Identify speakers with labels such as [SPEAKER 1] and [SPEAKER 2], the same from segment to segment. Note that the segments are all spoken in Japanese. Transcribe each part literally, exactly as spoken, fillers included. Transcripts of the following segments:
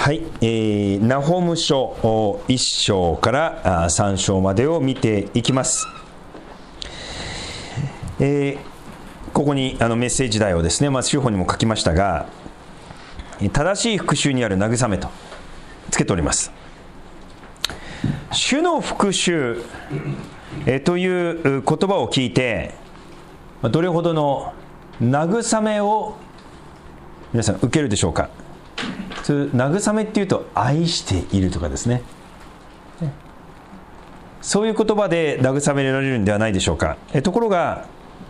[SPEAKER 1] はい、えー、ナホム書いっ章からさん章までを見ていきます。えー、ここにあのメッセージ題をですね、まあ、主法にも書きましたが、正しい復讐にある慰めとつけております。主の復讐、えー、という言葉を聞いて、どれほどの慰めを皆さん受けるでしょうか。慰めっていうと愛しているとかですね、そういう言葉で慰められるんではないでしょうか。えところが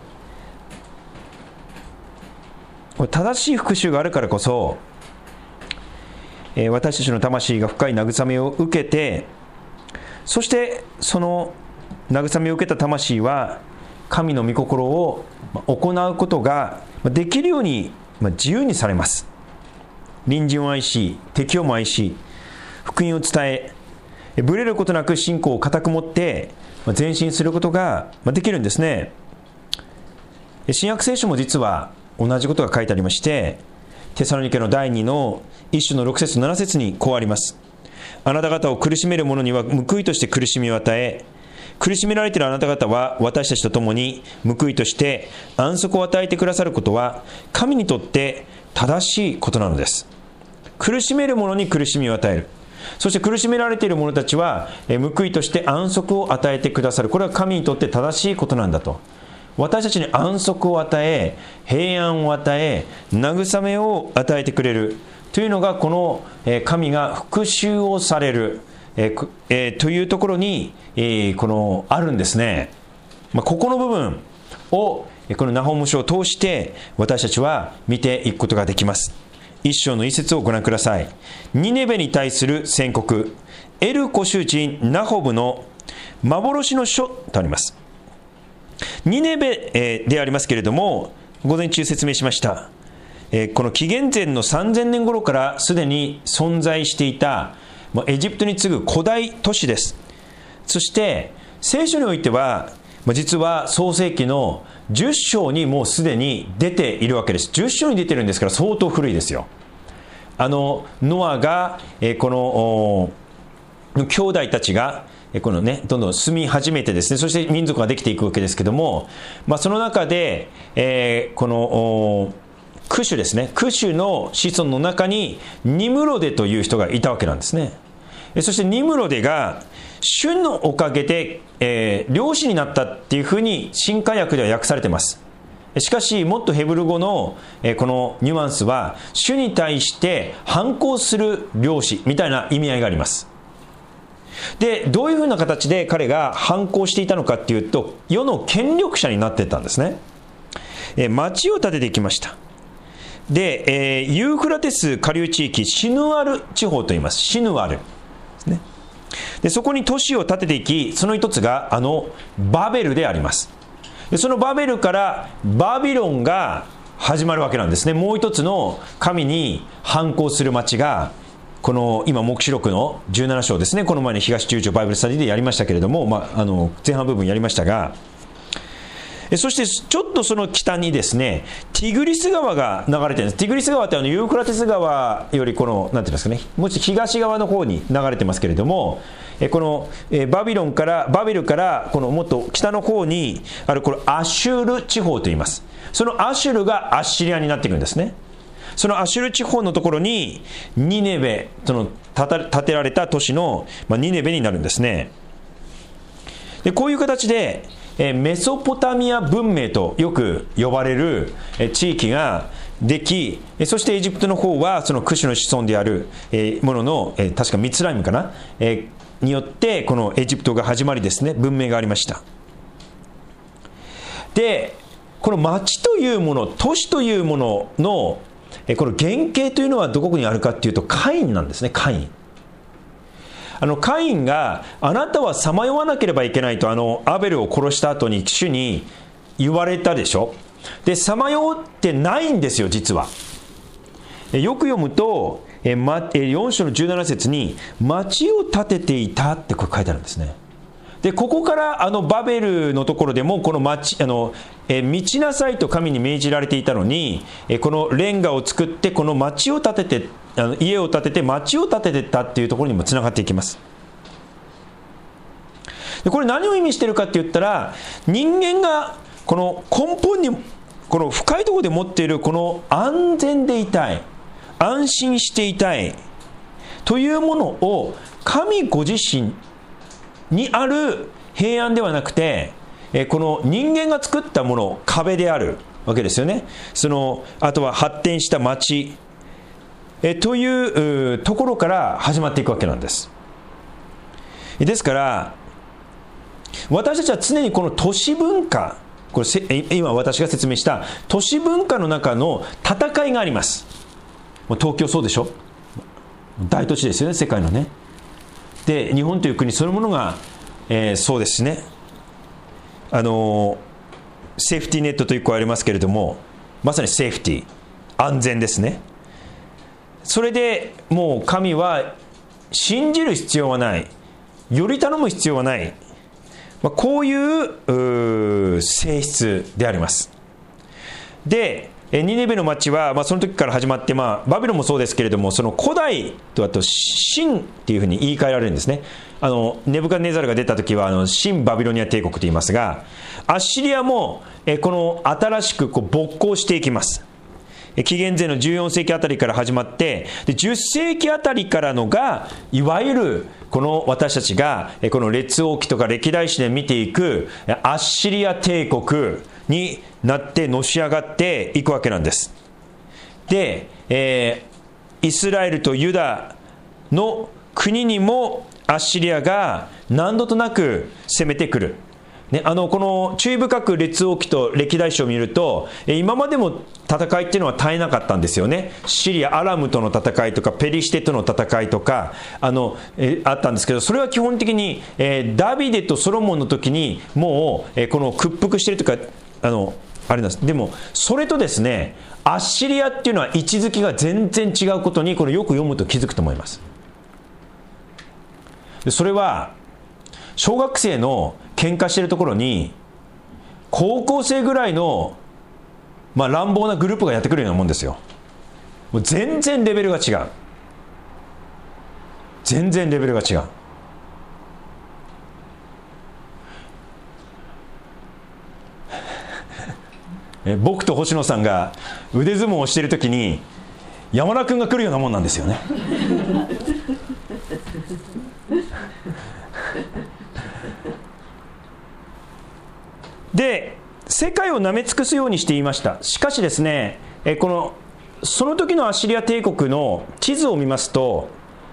[SPEAKER 1] 正しい復讐があるからこそ、え私たちの魂が深い慰めを受けて、そしてその慰めを受けた魂は神の御心を行うことができるように自由にされます。隣人を愛し、敵をも愛し、福音を伝え、ぶれることなく信仰を固く持って前進することができるんですね。新約聖書も実は同じことが書いてありまして、テサロニケの第二の一章のろく節なな節にこうあります。あなた方を苦しめる者には報いとして苦しみを与え、苦しめられているあなた方は私たちと共に報いとして安息を与えてくださることは神にとって正しいことなのです。苦しめる者に苦しみを与える、そして苦しめられている者たちは報いとして安息を与えてくださる、これは神にとって正しいことなんだと。私たちに安息を与え、平安を与え、慰めを与えてくれるというのが、この神が復讐をされるえーえー、というところに、えー、このあるんですね。まあ、ここの部分をこのナホム書を通して私たちは見ていくことができます。一章の一節をご覧ください。ニネベに対する宣告、エルコシュ人ナホブの幻の書とあります。ニネベ、えー、でありますけれども、午前中説明しました、えー、この紀元前のさんぜんねん頃からすでに存在していたエジプトに次ぐ古代都市です。そして聖書においては実は創世記のじゅっ章にもうすでに出ているわけです。じゅっ章に出てるんですから相当古いですよ。あのノアがこの兄弟たちがこのねどんどん住み始めてですね、そして民族ができていくわけですけども、まあ、その中で、えー、このクシュですね、クシュの子孫の中にニムロデという人がいたわけなんですね。そしてニムロデが主のおかげで、えー、漁師になったっていうふうに新化訳では訳されています。しかしもっとヘブル語の、えー、このニュアンスは主に対して反抗する漁師みたいな意味合いがあります。でどういうふうな形で彼が反抗していたのかっていうと、世の権力者になっていったんですね。えー、町を建てていきました。で、えー、ユーフラテス下流地域シヌアル地方と言います。シヌアルですね。でそこに都市を建てていき、その一つがあのバベルであります。でそのバベルからバビロンが始まるわけなんですね。もう一つの神に反抗する町が、この今黙示録のじゅうなな章ですね、この前に東中長バイブルスタディでやりましたけれども、まあ、あの前半部分やりましたが、そしてちょっとその北にですねティグリス川が流れてるんです。ティグリス川ってあのユーフラテス川よりこのなんていうんですかね、もうちょっと東側の方に流れてますけれども、このバビロンからバベルからこのもっと北の方にあるこれアシュール地方と言います。そのアシュルがアッシリアになっていくんですね。そのアシュル地方のところにニネベ、その建てられた都市の、まあ、ニネベになるんですね。でこういう形でメソポタミア文明とよく呼ばれる地域ができ、そしてエジプトの方はそのクシュの子孫であるものの確かミツライムかなによってこのエジプトが始まりですね、文明がありました。でこの町というもの、都市というもののこの原型というのはどこにあるかっていうとカインなんですね。カイン、あのカインがあなたはさまよわなければいけないとあのアベルを殺した後に主に言われたでしょ。でさまよってないんですよ。実はよく読むとよん章のじゅうなな節に町を建てていたってこれ書いてあるんですね。 でここからあのバベルのところでもこの町あのえ道ちなさいと神に命じられていたのに、えこのレンガを作ってこの町を建ててあの家を建てて町を建てていったっていうところにもつながっていきます。でこれ何を意味しているかって言ったら、人間がこの根本にこの深いところで持っているこの安全でいたい、安心していたいというものを神ご自身にある平安ではなくて、この人間が作ったもの、壁であるわけですよね。そのあとは発展した町えというところから始まっていくわけなんです。ですから私たちは常にこの都市文化、これ今私が説明した都市文化の中の戦いがあります。東京そうでしょ、大都市ですよね、世界のね。で日本という国そのものが、えー、そうですね、あのセーフティーネットといっこありますけれども、まさにセーフティー、安全ですね。それでもう神は信じる必要はない、より頼む必要はない、まあ、こういう性質であります。でニネベの町は、まあ、その時から始まって、まあ、バビロンもそうですけれども、その古代とあと新っていうふうに言い換えられるんですね。あのネブカデネザルが出た時はあの新バビロニア帝国と言いますが、アッシリアもえこの新しくこう勃興していきます。紀元前のじゅうよんせいきあたりから始まって、でじゅっせいきあたりからのがいわゆるこの私たちがこの列王記とか歴代史で見ていくアッシリア帝国になってのし上がっていくわけなんです。で、えー、イスラエルとユダの国にもアッシリアが何度となく攻めてくる。ね、あのこの注意深く列王記と歴代史を見ると、今までも戦いっていうのは絶えなかったんですよね。シリア、アラムとの戦いとかペリシテとの戦いとか あ, のえあったんですけど、それは基本的に、えー、ダビデとソロモンの時にもう、えー、この屈服しているというか、あのあれなんです。でもそれとですね、アッシリアっていうのは位置づけが全然違うことに、これよく読むと気づくと思います。でそれは小学生の喧嘩しているところに高校生ぐらいの、まあ、乱暴なグループがやってくるようなもんですよ。もう全然レベルが違う。全然レベルが違う。え僕と星野さんが腕相撲をしているときに山田君が来るようなもんなんですよね。で世界をなめ尽くすようにしていました。しかしですね、えこのその時のアッシリア帝国の地図を見ますと、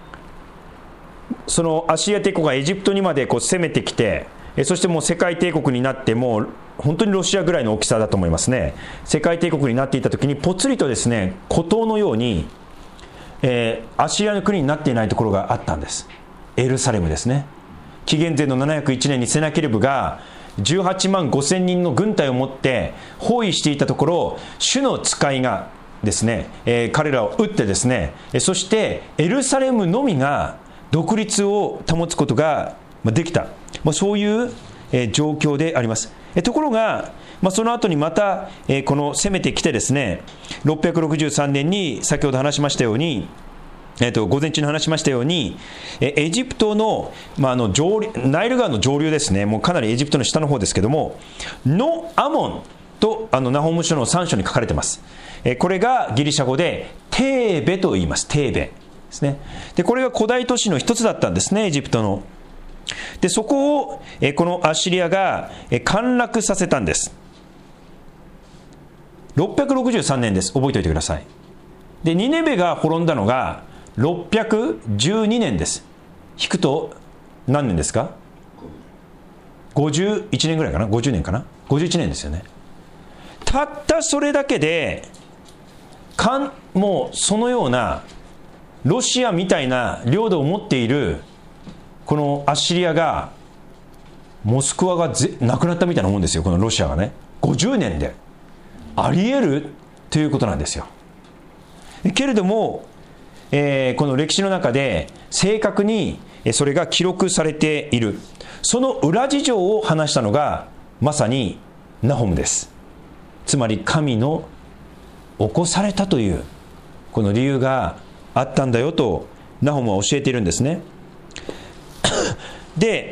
[SPEAKER 1] そのアッシリア帝国がエジプトにまでこう攻めてきて、そしてもう世界帝国になって、もう本当にロシアぐらいの大きさだと思いますね。世界帝国になっていた時にぽつりとですね、孤島のように、えー、アッシリアの国になっていないところがあったんです。エルサレムですね。紀元前のななひゃくいちねんにセナケルブがじゅうはちまんごせんにんの軍隊を持って包囲していたところ、主の使いがですね、えー、彼らを撃ってですね、そしてエルサレムのみが独立を保つことができた、まあ、そういう、えー、状況であります。えー、ところが、まあ、その後にまた、えー、この攻めてきてですね、ろっぴゃくろくじゅうさんねんに先ほど話しましたように、えー、と午前中に話しましたように、えエジプトの、まあ、あの上流ナイル川の上流ですね、もうかなりエジプトの下の方ですけども、のアモンとあのナホム書のさん章に書かれています。えー、これがギリシャ語でテーベと言います。テーベですね。でこれが古代都市の一つだったんですね、エジプトの。でそこを、えー、このアッシリアが、えー、陥落させたんです。ろっぴゃくろくじゅうさんねんです。覚えておいてください。でニネベが滅んだのがろっぴゃくじゅうにねんです。引くと何年ですか？ごじゅういちねんぐらいかな、ごじゅうねんかな、ごじゅういちねんですよね。たったそれだけでかんもうそのようなロシアみたいな領土を持っているこのアッシリアが、モスクワがぜなくなったみたいなもんですよ、このロシアがね。ごじゅうねんであり得るということなんですよ。けれども、えー、この歴史の中で正確にそれが記録されている。 その裏事情を話したのがまさにナホムです。つまり神の起こされたというこの理由があったんだよとナホムは教えているんですね。で、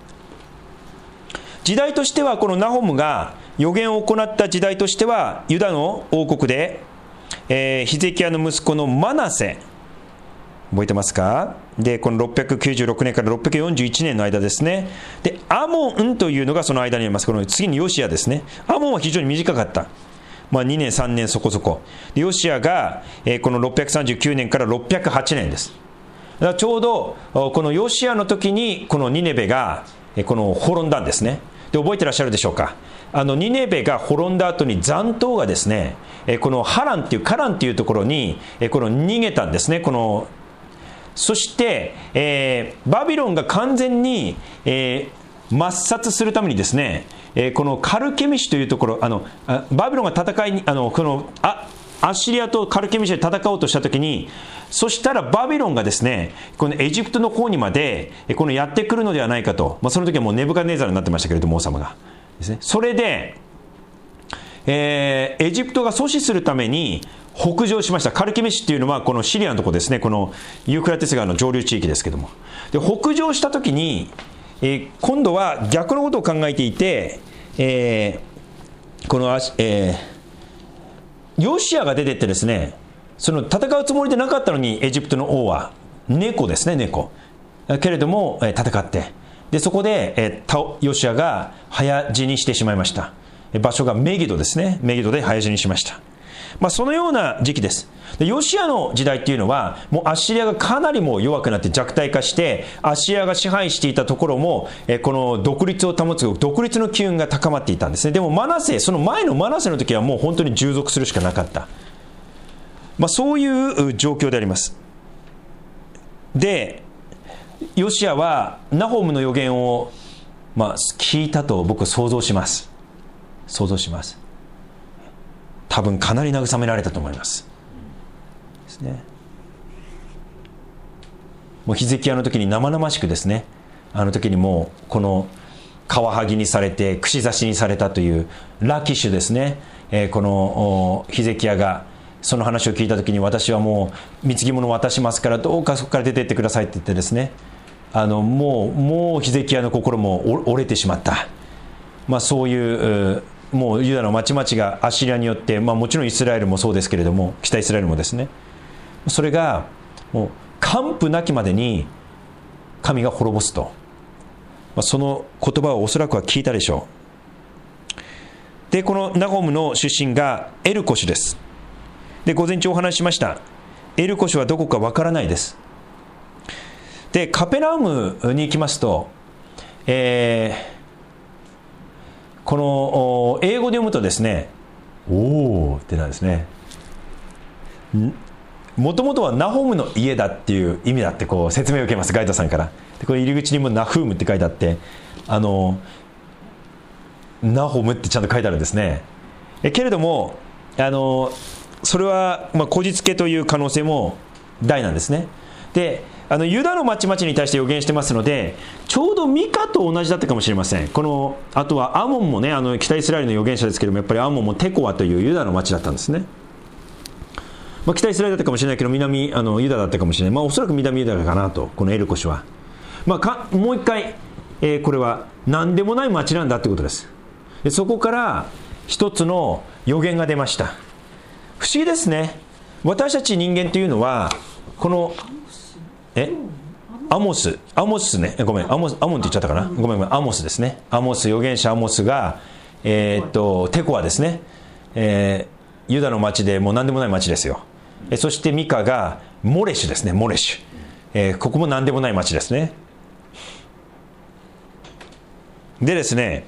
[SPEAKER 1] 時代としてはこのナホムが預言を行った時代としてはユダの王国で、えー、ヒゼキヤの息子のマナセ、覚えてますか？でこのろっぴゃくきゅうじゅうろくねんからろっぴゃくよんじゅういちねんの間ですね。でアモンというのがその間にあります。この次にヨシアですね。アモンは非常に短かった、まあ、にねんさんねんそこそこで、ヨシアが、えー、このろっぴゃくさんじゅうきゅうねんからろっぴゃくはちねんです。だからちょうどこのヨシアの時にこのニネベがこの滅んだんですね。で覚えてらっしゃるでしょうか。あのニネベが滅んだ後に残党がですね、このハランっていうカランっていうところにこの逃げたんですね。このそして、えー、バビロンが完全に、えー、抹殺するためにですね、えー、このカルケミシというところ、あのバビロンが戦いにあのこのあアッシリアとカルケミシで戦おうとしたときに、そしたらバビロンがですね、このエジプトの方にまでこのやってくるのではないかと、まあ、その時はもうネブカネザルになってましたけれども、王様がですね、それで、えー、エジプトが阻止するために北上しました。カルケミシっていうのはこのシリアのところですね、このユーフラテス川の上流地域ですけども、で北上したときに、えー、今度は逆のことを考えていて、えー、この、えーヨシアが出てってですね、その戦うつもりでなかったのにエジプトの王は猫ですね、猫けれども、えー、戦って、でそこで、えー、ヨシアが早死にしてしまいました。場所がメギドですね、メギドで早死にしました。まあ、そのような時期です。でヨシアの時代っていうのはもうアッシリアがかなりもう弱くなって弱体化して、アッシリアが支配していたところもえこの独立を保つ独立の機運が高まっていたんですね。でもマナセ、その前のマナセの時はもう本当に従属するしかなかった、まあ、そういう状況であります。でヨシアはナホムの予言を、まあ、聞いたと僕想像します想像します多分かなり慰められたと思いますですね。もうヒゼキヤの時に生々しくですね、あの時にもうこのカワハギにされて串刺しにされたというラキシュですね、えー、このヒゼキヤがその話を聞いた時に、私はもう貢ぎ物を渡しますからどうかそこから出ていってくださいって言ってですね、あのもうもうヒゼキヤの心も折れてしまった、まあ、そういうもうユダの町々がアッシリアによって、まあ、もちろんイスラエルもそうですけれども、北イスラエルもですね、それがもう完膚なきまでに神が滅ぼすと、まあ、その言葉をおそらくは聞いたでしょう。でこのナホムの出身がエルコシュです。で午前中お話ししました。エルコシュはどこかわからないです。でカペナウムに行きますと、えーこの英語で読むとですね、おーってなんですね、もともとはナホムの家だっていう意味だってこう説明を受けます、ガイドさんから。でこれ入り口にもナフームって書いてあって、あのナホムってちゃんと書いてあるんですね。えけれどもあのそれはまあこじつけという可能性も大なんですね。であのユダの町々に対して予言してますので、ちょうどミカと同じだったかもしれません。このあとはアモンもね、あの北イスラエルの預言者ですけども、やっぱりアモンもテコアというユダの町だったんですね。まあ、北イスラエルだったかもしれないけど南あのユダだったかもしれない、まあ、おそらく南ユダかなと、このエルコシュは、まあ、かもう一回、えー、これは何でもない町なんだということです。でそこから一つの予言が出ました。不思議ですね。私たち人間というのはこのえアモスアモスねごめんアモスアモンって言っちゃったかな、ごめんごめんアモスですね。アモス預言者アモスが、えー、っとテコアですね、えー、ユダの町でもう何でもない町ですよ。えそしてミカがモレシュですね、モレシュ、えー、ここも何でもない町ですね。でですね、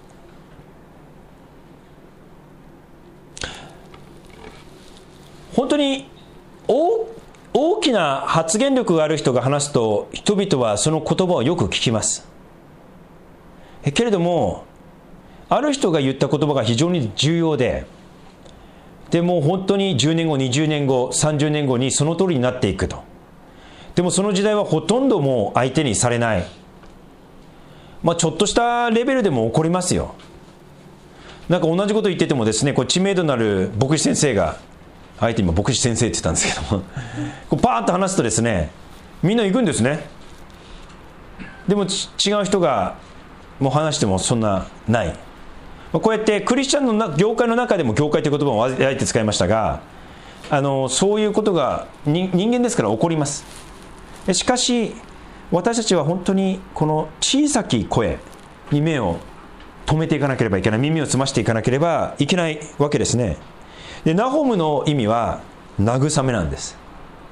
[SPEAKER 1] 本当に大大きな発言力がある人が話すと人々はその言葉をよく聞きます。えけれどもある人が言った言葉が非常に重要で、でもう本当にじゅうねんごにじゅうねんごさんじゅうねんごにその通りになっていくと。でもその時代はほとんどもう相手にされない、 まあ、ちょっとしたレベルでも起こりますよ。なんか同じこと言っててもですね、こう知名度のある牧師先生が、あえて今牧師先生って言ったんですけどもこうパーッと話すとですね、みんな行くんですね。でも違う人がもう話してもそんなない。こうやってクリスチャンのな業界の中でも、業界という言葉をあえて使いましたが、あのそういうことが人間ですから起こります。しかし私たちは本当にこの小さき声に目を止めていかなければいけない、耳を澄ましていかなければいけないわけですね。でナホムの意味は慰めなんです。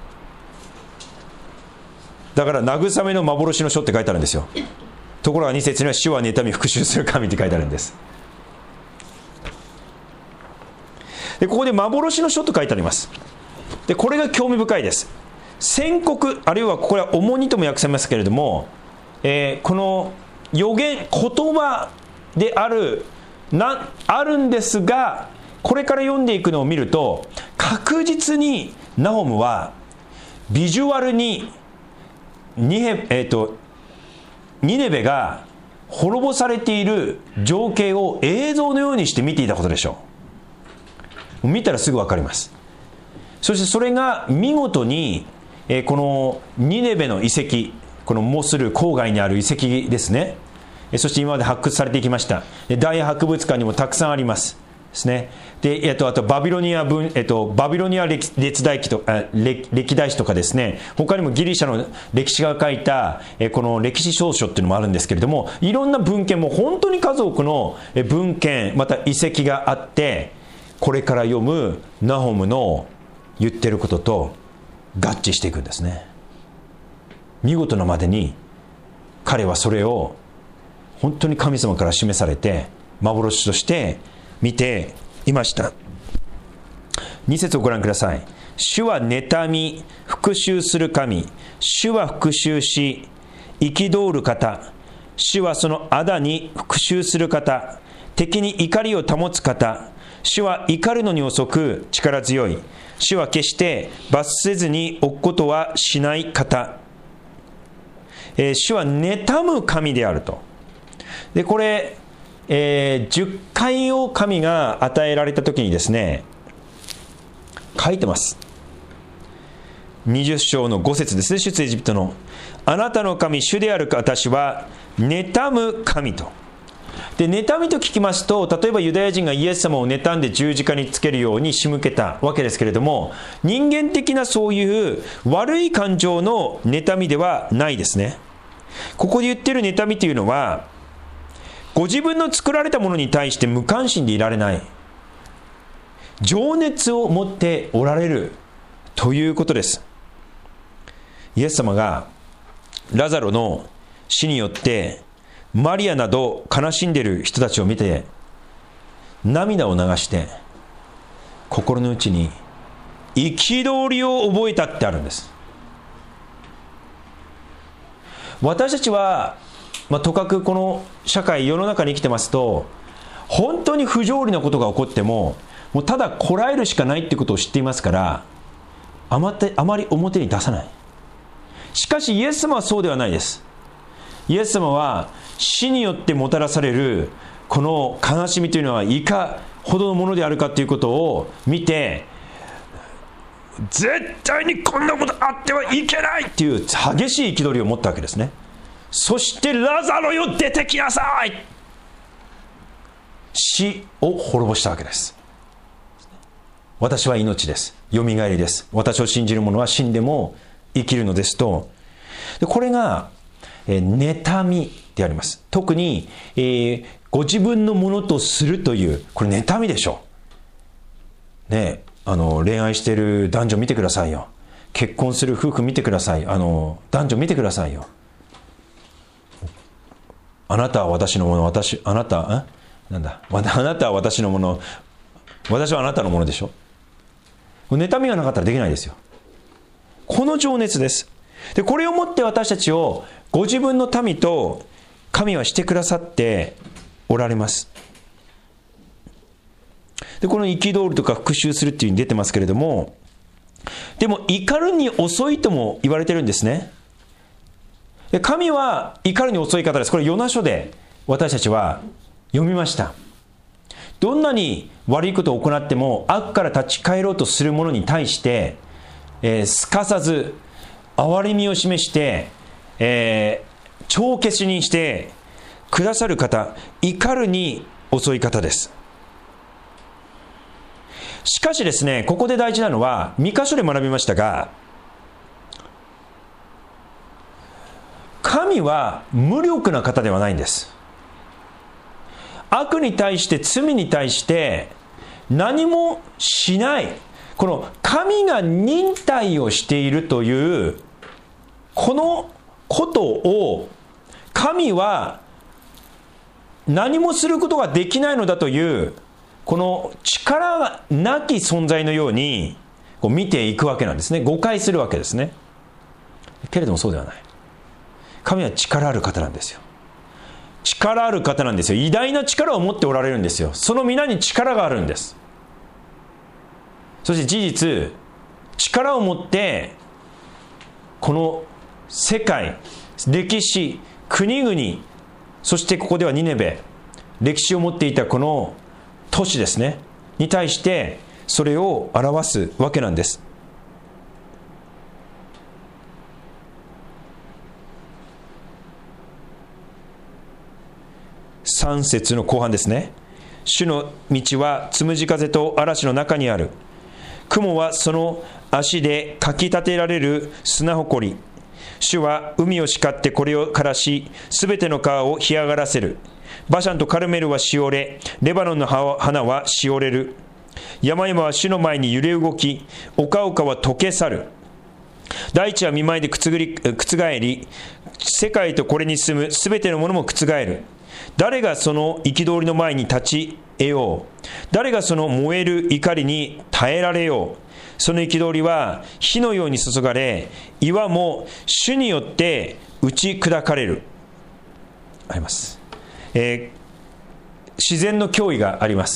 [SPEAKER 1] だから慰めの幻の書って書いてあるんですよ。ところがに節には主は妬み復讐する神って書いてあるんです。でここで幻の書と書いてあります。でこれが興味深いです。宣告、あるいはこれは重荷とも訳せますけれども、えー、この予言、言葉であるなあるんですが、これから読んでいくのを見ると確実にナホムはビジュアルにニヘ、えーと、ニネベが滅ぼされている情景を映像のようにして見ていたことでしょう。見たらすぐ分かります。そしてそれが見事に、えー、このニネベの遺跡、このモスル郊外にある遺跡ですね、そして今まで発掘されていきました。大博物館にもたくさんありますですね。で、えっと、あとバビロニア文、えっと、バビロニア 歴, 歴代記とあ 歴, 歴代史とかですね、他にもギリシャの歴史が書いたえこの歴史証書っていうのもあるんですけれども、いろんな文献も本当に数多くの文献、また遺跡があって、これから読むナホムの言ってることと合致していくんですね。見事なまでに彼はそれを本当に神様から示されて幻として見ていました。に節をご覧ください。主は妬み復讐する神、主は復讐し憤る方、主はその仇に復讐する方、敵に怒りを保つ方、主は怒るのに遅く力強い、主は決して罰せずに置くことはしない方、えー、主は妬む神であると。でこれ、えー、じゅっかいを神が与えられた時にですね、書いてます。にじゅっ章のご節ですね、出エジプトの。あなたの神主である私は妬む神と。で妬みと聞きますと、例えばユダヤ人がイエス様を妬んで十字架につけるように仕向けたわけですけれども、人間的なそういう悪い感情の妬みではないですね。ここで言ってる妬みというのは、ご自分の作られたものに対して無関心でいられない、情熱を持っておられるということです。イエス様がラザロの死によってマリアなど悲しんでいる人たちを見て涙を流して心の内に憤りを覚えたってあるんです。私たちは、まあ、とかくこの社会世の中に生きてますと、本当に不条理なことが起こってももうただこらえるしかないってことを知っていますから、あまてあまり表に出さない。しかしイエス様はそうではないです。イエス様は死によってもたらされるこの悲しみというのはいかほどのものであるかということを見て、絶対にこんなことあってはいけないっていう激しい憤りを持ったわけですね。そしてラザロよ出てきなさい、死を滅ぼしたわけです。私は命です、よみがえりです、私を信じる者は死んでも生きるのですと。でこれが、えー、妬みであります。特に、えー、ご自分のものとするという、これ妬みでしょうね。あの恋愛している男女見てくださいよ、結婚する夫婦見てください、あの男女見てくださいよ。あなたは私のもの、私あなたなんだあなたは私のもの、私はあなたのものでしょ。妬みがなかったらできないですよ。この情熱です。でこれをもって私たちをご自分の民と神はしてくださっておられます。でこの憤るとか復讐するっていう風に出てますけれども、でも怒るに遅いとも言われてるんですね。 で神は怒るに遅い方です。これヨナ書で私たちは読みました。どんなに悪いことを行っても悪から立ち返ろうとする者に対して、えー、すかさず憐れみを示して、えー、帳消しにしてくださる方、怒るに遅い方です。しかしですね、ここで大事なのは、に箇所で学びましたが、神は無力な方ではないんです。悪に対して、罪に対して何もしない、この神が忍耐をしているというこのことを、神は何もすることができないのだというこの力なき存在のようにこう見ていくわけなんですね。誤解するわけですね。けれどもそうではない。神は力ある方なんですよ。力ある方なんですよ。偉大な力を持っておられるんですよ。その皆に力があるんです。そして事実、力を持ってこの世界、歴史、国々、そしてここではニネベ、歴史を持っていたこの都市ですねに対してそれを表すわけなんです。さん節の後半ですね。主の道はつむじ風と嵐の中にある。雲はその足でかき立てられる砂ほこり。主は海を叱ってこれを枯らし、すべての川を干上がらせる。バシャンとカルメルはしおれ、レバノンの花はしおれる。山々は主の前に揺れ動き、丘々は溶け去る。大地は見舞いで覆り、覆り、世界とこれに住むすべてのものも覆る。誰がその憤りの前に立ち得よう。誰がその燃える怒りに耐えられよう。その憤りは火のように注がれ、岩も主によって打ち砕かれる。あります、えー、自然の脅威があります。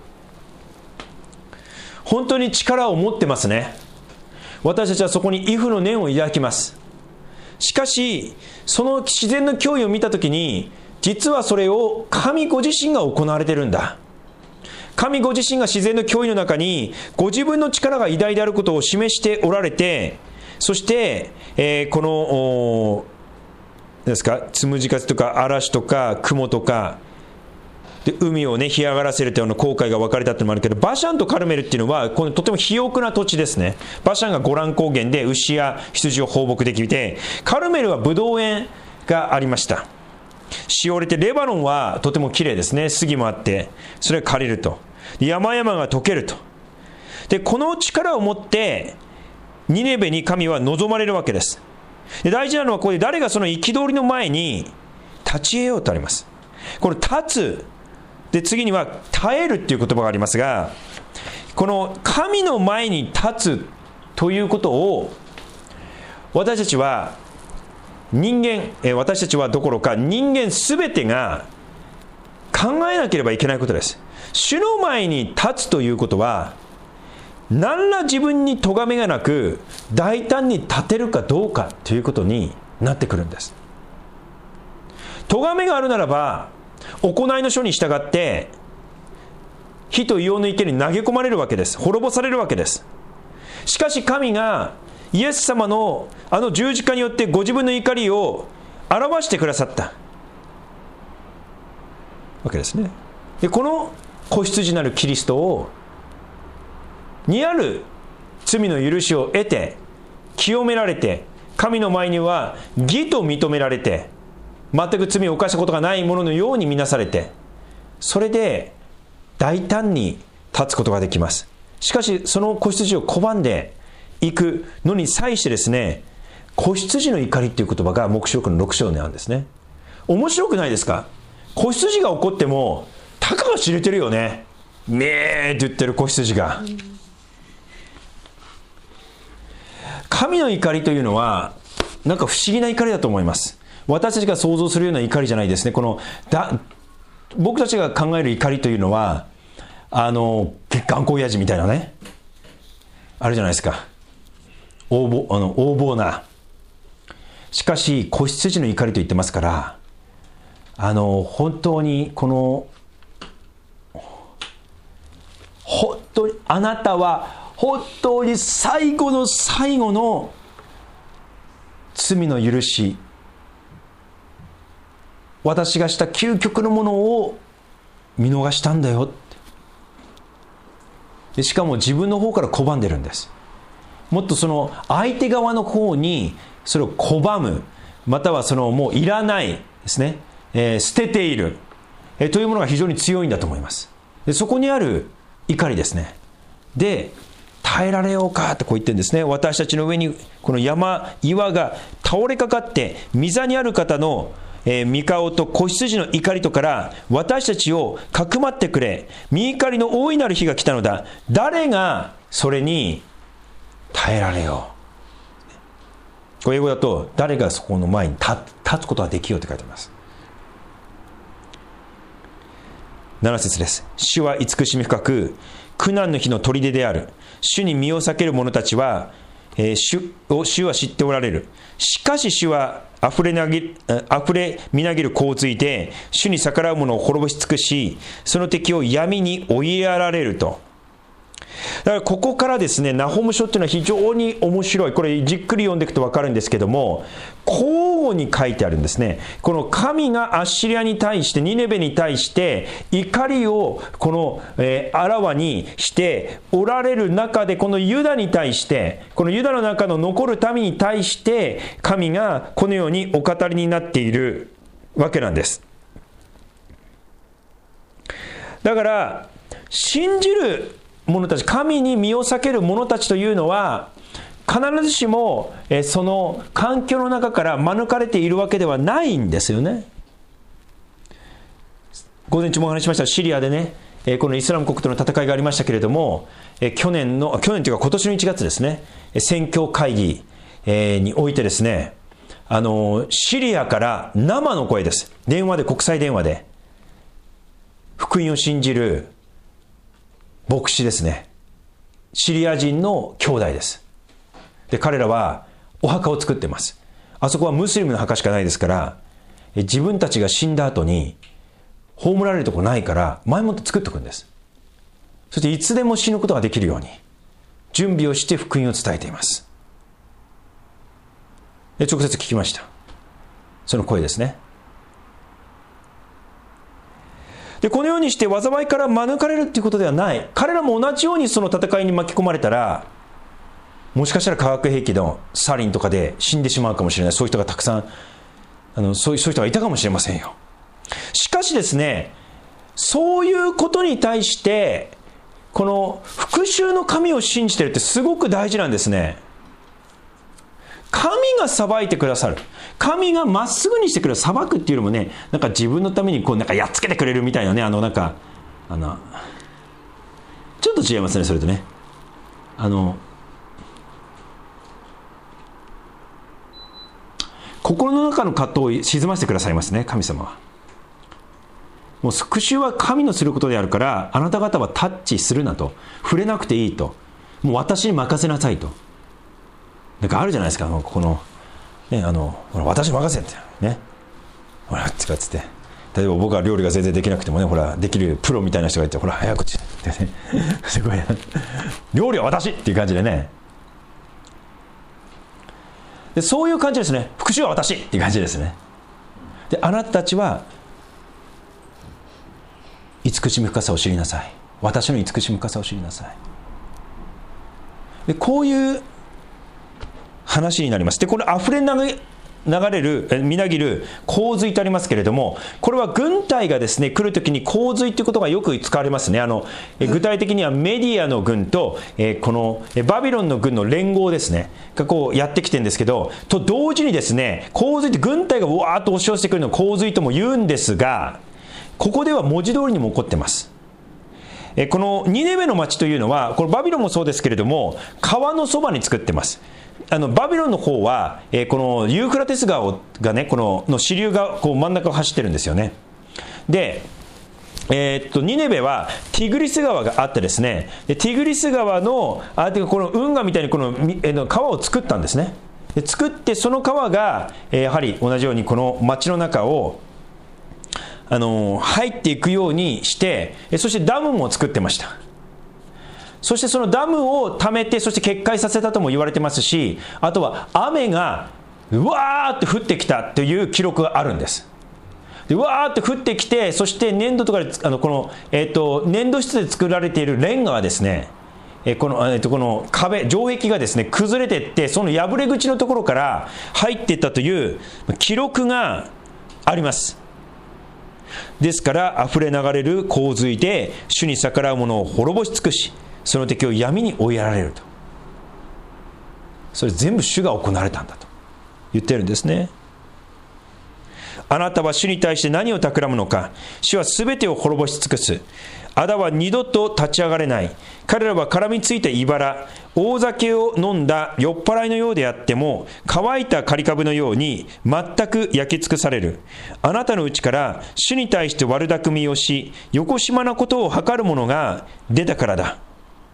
[SPEAKER 1] 本当に力を持ってますね。私たちはそこに畏怖の念を抱きます。しかしその自然の脅威を見たときに、実はそれを神ご自身が行われているんだ。神ご自身が自然の脅威の中にご自分の力が偉大であることを示しておられて、そして、えー、この何ですか、つむじ風とか嵐とか雲とかで海をね干上がらせるというような航海が分かれたっていうのもあるけど、バシャンとカルメルっていうのはこのとても肥沃な土地ですね。バシャンがゴラン高原で牛や羊を放牧できて、カルメルはブドウ園がありました。しおれて、レバノンはとても綺麗ですね。杉もあってそれが枯れると、山々が溶けると。でこの力を持ってニネベに神は望まれるわけです。で大事なのはここで、誰がその憤りの前に立ち得ようとあります。この立つで、次には耐えるっていう言葉がありますが、この神の前に立つということを私たちは人間、私たちはどころか人間すべてが考えなければいけないことです。主の前に立つということは、何ら自分に咎めがなく大胆に立てるかどうかということになってくるんです。咎めがあるならば行いの書に従って火と硫黄の池に投げ込まれるわけです。滅ぼされるわけです。しかし神がイエス様のあの十字架によってご自分の怒りを表してくださったわけですね。でこの子羊なるキリストをにある罪の許しを得て清められて、神の前には義と認められて、全く罪を犯したことがないもののように見なされて、それで大胆に立つことができます。しかしその子羊を拒んでいくのに際してですね、子羊の怒りという言葉が黙示録のろく章にあるんですね。面白くないですか？子羊が怒ってもたかが知れてるよね。ねえって言ってる子羊が、神の怒りというのはなんか不思議な怒りだと思います。私たちが想像するような怒りじゃないですね。このだ僕たちが考える怒りというのは、あの頑固親父みたいなね、あるじゃないですか。横暴、あの横暴な。 しかし子羊の怒りと言ってますから、あの本当にこの本当にあなたは本当に最後の最後の罪の許し、私がした究極のものを見逃したんだよって。でしかも自分の方から拒んでるんです。もっとその相手側の方にそれを拒む、またはそのもういらないですね、えー、捨てている、えー、というものが非常に強いんだと思います。でそこにある怒りですね。で耐えられようかってこう言ってるんですね。私たちの上にこの山岩が倒れかかって御座にある方のえー、御顔と子羊の怒りとから私たちをかくまってくれ、御怒りの大いなる日が来たのだ。誰がそれに耐えられよう。これ英語だと誰がそこの前に立つことができようって書いてあります。なな節です。主は慈しみ深く苦難の日の砦である。主に身を避ける者たちは、えー、主を主は知っておられる。しかし主はあふれなぎあふれみなぎる洪水で主に逆らう者を滅ぼし尽くし、その敵を闇に追いやられると。だからここからですね、ナホム書っていうのは非常に面白い。これじっくり読んでいくと分かるんですけども、交互に書いてあるんですね。この神がアッシリアに対して、ニネベに対して怒りをこの、えー、あらわにしておられる中で、このユダに対して、このユダの中の残る民に対して神がこのようにお語りになっているわけなんです。だから信じる者たち、神に身を避ける者たちというのは必ずしもえその環境の中から免れているわけではないんですよね。午前中もお話ししましたシリアでね、えこのイスラム国との戦いがありましたけれども、え去年の去年というか今年のいちがつですね、宣教会議、えにおいてですね、あのシリアから生の声です。電話で、国際電話で福音を信じる牧師ですね。シリア人の兄弟です。で、彼らはお墓を作ってます。あそこはムスリムの墓しかないですから、自分たちが死んだ後に葬られるとこないから前もって作っておくんです。そしていつでも死ぬことができるように準備をして福音を伝えています。で、直接聞きました。その声ですね。で、このようにして災いから免れるということではない。彼らも同じようにその戦いに巻き込まれたら、もしかしたら化学兵器のサリンとかで死んでしまうかもしれない。そういう人がたくさん、あのそういう、そういう人がいたかもしれませんよ。しかしですね、そういうことに対してこの復讐の神を信じてるってすごく大事なんですね。神が裁いてくださる。神がまっすぐにしてくれる。裁くっていうよりもね、なんか自分のためにこうなんかやっつけてくれるみたいなね、あのなんかあのちょっと違いますね、それとね。あの心の中の葛藤を沈ませてくださいますね、神様は。もう復讐は神のすることであるから、あなた方はタッチするなと、触れなくていいと、もう私に任せなさいと。なんかあるじゃないですか、ここの、ね、あのほら私に任せってね、ほらつかつって、例えば僕は料理が全然できなくてもね、ほらできるプロみたいな人がいて、ほら早口ってね、すごい料理は私っていう感じでね。でそういう感じですね。復讐は私っていう感じですね。であなたたちは慈しみ深さを知りなさい。私の慈しみ深さを知りなさい。でこういう話になります。でこれ溢れ流れるみなぎる洪水とありますけれども、これは軍隊がですね来るときに洪水ということがよく使われますね。あの具体的にはメディアの軍と、えー、このバビロンの軍の連合ですねがこうやってきてるんですけど、と同時にですね、洪水って軍隊がわーっと押し寄せてくるのを洪水とも言うんですが、ここでは文字通りにも起こってます。えこのニネベの町というのは、このバビロンもそうですけれども、川のそばに作ってます。あのバビロンの方は、えー、このユーフラテス川がね、このの支流がこう真ん中を走ってるんですよね。で、えー、っとニネベはティグリス川があってですね、でティグリス川のあてかこの運河みたいにこの、えー、川を作ったんですね。 で作って、その川が、えー、やはり同じようにこの町の中をあのー、入っていくようにして、そしてダムも作ってました。そしてそのダムを溜めて、そして決壊させたとも言われてますし、あとは雨がうわーって降ってきたという記録があるんです。でわーって降ってきて、そして粘土とかであのこの、えー、と粘土質で作られているレンガがですね、えー、この、えー、とこの壁城壁がですね崩れていって、その破れ口のところから入っていったという記録があります。ですから溢れ流れる洪水で主に逆らう者を滅ぼし尽くし、その敵を闇に追いやられると。それ全部主が行われたんだと言ってるんですね。あなたは主に対して何を企むのか。主はすべてを滅ぼし尽くす。仇は二度と立ち上がれない。彼らは絡みついた茨、大酒を飲んだ酔っ払いのようであっても、乾いた刈り株のように全く焼き尽くされる。あなたのうちから主に対して悪巧みをし、よこしまなことを図る者が出たからだ。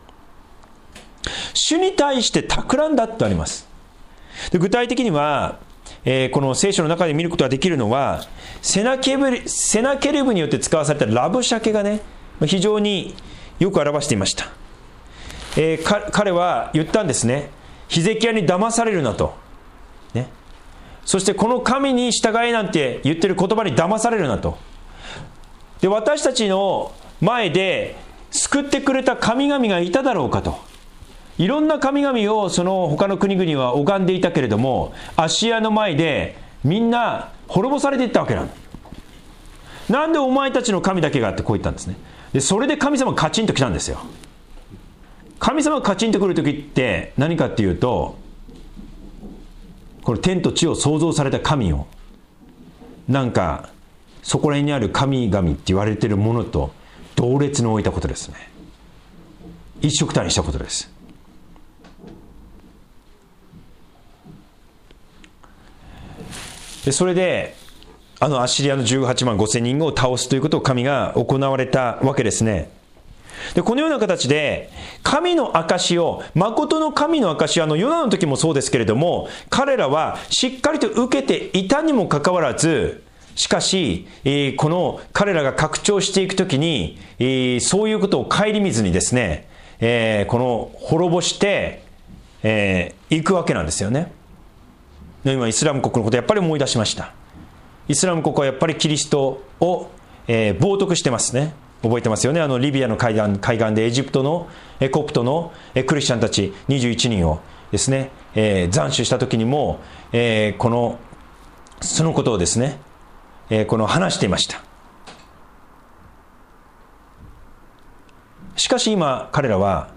[SPEAKER 1] 主に対して企んだとあります。で、具体的には、えー、この聖書の中で見ることができるのは、セナケルブ、セナケルブによって使わされたラブシャケがね、非常によく表していました。えー、か彼は言ったんですね。ヒゼキヤに騙されるなと、ね、そしてこの神に従えなんて言ってる言葉に騙されるなと。で、私たちの前で救ってくれた神々がいただろうかと。いろんな神々をその他の国々は拝んでいたけれども、アッシリアの前でみんな滅ぼされていったわけなんだ。なんでお前たちの神だけがってこう言ったんですね。で、それで神様がカチンと来たんですよ。神様がカチンと来るときって何かっていうと、この天と地を創造された神を、なんかそこら辺にある神々って言われているものと同列に置いたことですね。一緒くたにしたことです。でそれであのアッシリアのじゅうはちまんごせんにんを倒すということを神が行われたわけですね。でこのような形で神の証を、誠の神の証を、あのヨナの時もそうですけれども、彼らはしっかりと受けていたにもかかわらず、しかし、えー、この彼らが拡張していくときに、えー、そういうことを顧みずにですね、えー、この滅ぼしてい、えー、くわけなんですよね。今イスラム国のことをやっぱり思い出しました。イスラム国はやっぱりキリストを、えー、冒涜してますね。覚えてますよね。あのリビアの海岸、海岸でエジプトのえコプトのえクリスチャンたちにじゅういちにんをですね、えー、斬首した時にも、えー、このそのことをですね、えー、この話していました。しかし今彼らは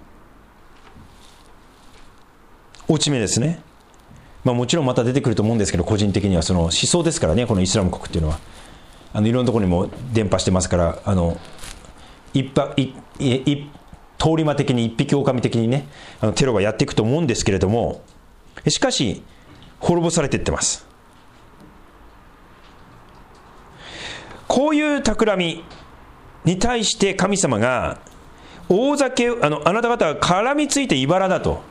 [SPEAKER 1] 落ち目ですね。まあ、もちろんまた出てくると思うんですけど、個人的にはその思想ですからね、このイスラム国っていうのはあのいろんなところにも伝播してますから、あの一ぱいい通り魔的に一匹狼的にね、あのテロはやっていくと思うんですけれども、しかし滅ぼされていってます。こういう企みに対して神様が大酒を、あのあなた方は絡みついて茨だと。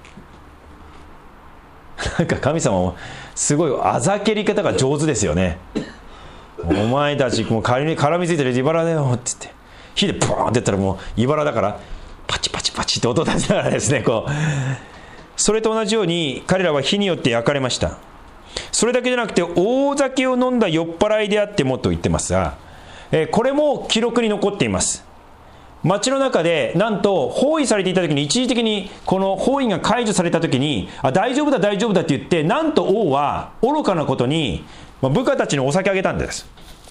[SPEAKER 1] なんか神様もすごいあざけり方が上手ですよね。お前たちもう仮に絡みついてる茨だよって言って火でポーンってやったらもう茨だからパチパチパチって音立ちながらですね、こうそれと同じように彼らは火によって焼かれました。それだけじゃなくて大酒を飲んだ酔っ払いであってもと言ってますが、えー、これも記録に残っています。町の中でなんと包囲されていた時に、一時的にこの包囲が解除された時に、あ大丈夫だ大丈夫だって言って、なんと王は愚かなことに部下たちにお酒あげたんです。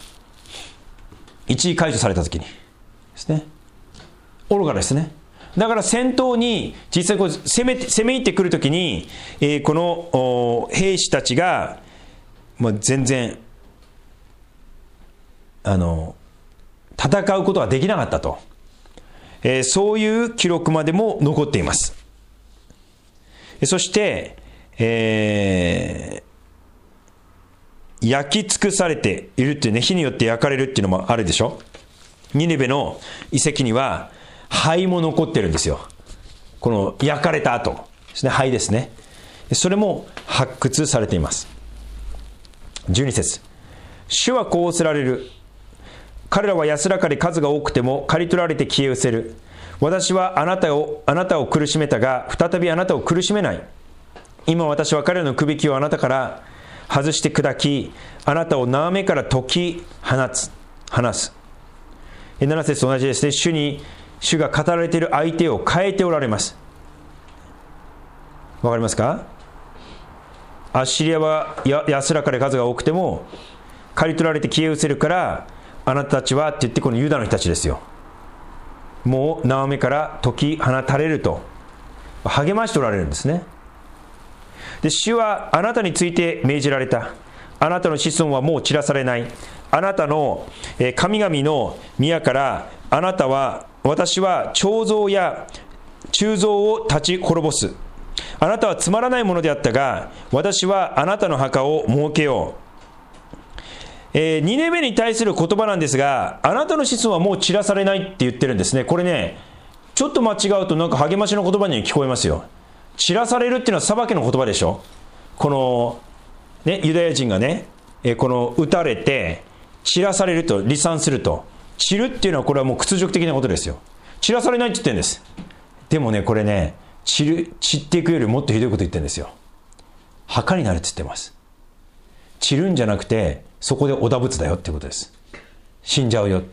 [SPEAKER 1] 一時解除された時にですね、愚かですね。だから戦闘に実際こう攻め攻め入ってくる時に、えー、この兵士たちが、まあ、全然あの戦うことができなかったと、えー、そういう記録までも残っています。そして、えー、焼き尽くされているっていうね、火によって焼かれるっていうのもあるでしょ。ニネベの遺跡には灰も残ってるんですよ。この焼かれた後ですね、灰ですね。それも発掘されています。じゅうに節、主はこうおせられる。彼らは安らかで数が多くても刈り取られて消え失せる。私はあなたをあなたを苦しめたが、再びあなたを苦しめない。今私は彼らのくびきをあなたから外して砕き、あなたを縄目から解き放つ放す。なな節と同じですね。主に主が語られている相手を変えておられます。わかりますか？アッシリアはや安らかで数が多くても刈り取られて消え失せるから、あなたたちはって言って、このユダの人たちですよ、もう縄目から解き放たれると励ましておられるんですね。で、主はあなたについて命じられた。あなたの子孫はもう散らされない。あなたの神々の宮からあなたは、私は彫像や鋳造を立ち滅ぼす。あなたはつまらないものであったが、私はあなたの墓を設けよう。えー、ニネベに対する言葉なんですが、あなたの子孫はもう散らされないって言ってるんですね。これね、ちょっと間違うとなんか励ましの言葉に聞こえますよ。散らされるっていうのは裁きの言葉でしょ。この、ね、ユダヤ人がね、えー、この撃たれて散らされると、離散すると、散るっていうのはこれはもう屈辱的なことですよ。散らされないって言ってるんです。でもね、これね、散る散っていくよりもっとひどいこと言ってるんですよ。墓になるって言ってます。散るんじゃなくて、そこでおだぶつだよってことです。死んじゃうよって。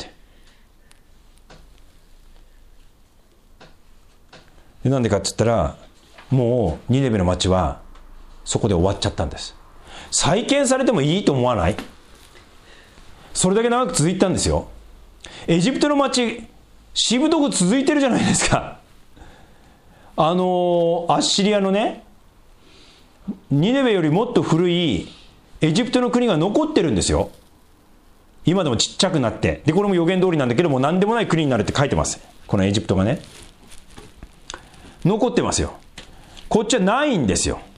[SPEAKER 1] で、なんでかって言ったら、もうニネベの町はそこで終わっちゃったんです。再建されてもいいと思わない？それだけ長く続いたんですよ。エジプトの町、しぶとく続いてるじゃないですか。あのアッシリアのね、ニネベよりもっと古いエジプトの国が残ってるんですよ。今でもちっちゃくなって、でこれも予言通りなんだけども、何でもない国になるって書いてます。このエジプトがね、残ってますよ。こっちはないんですよ。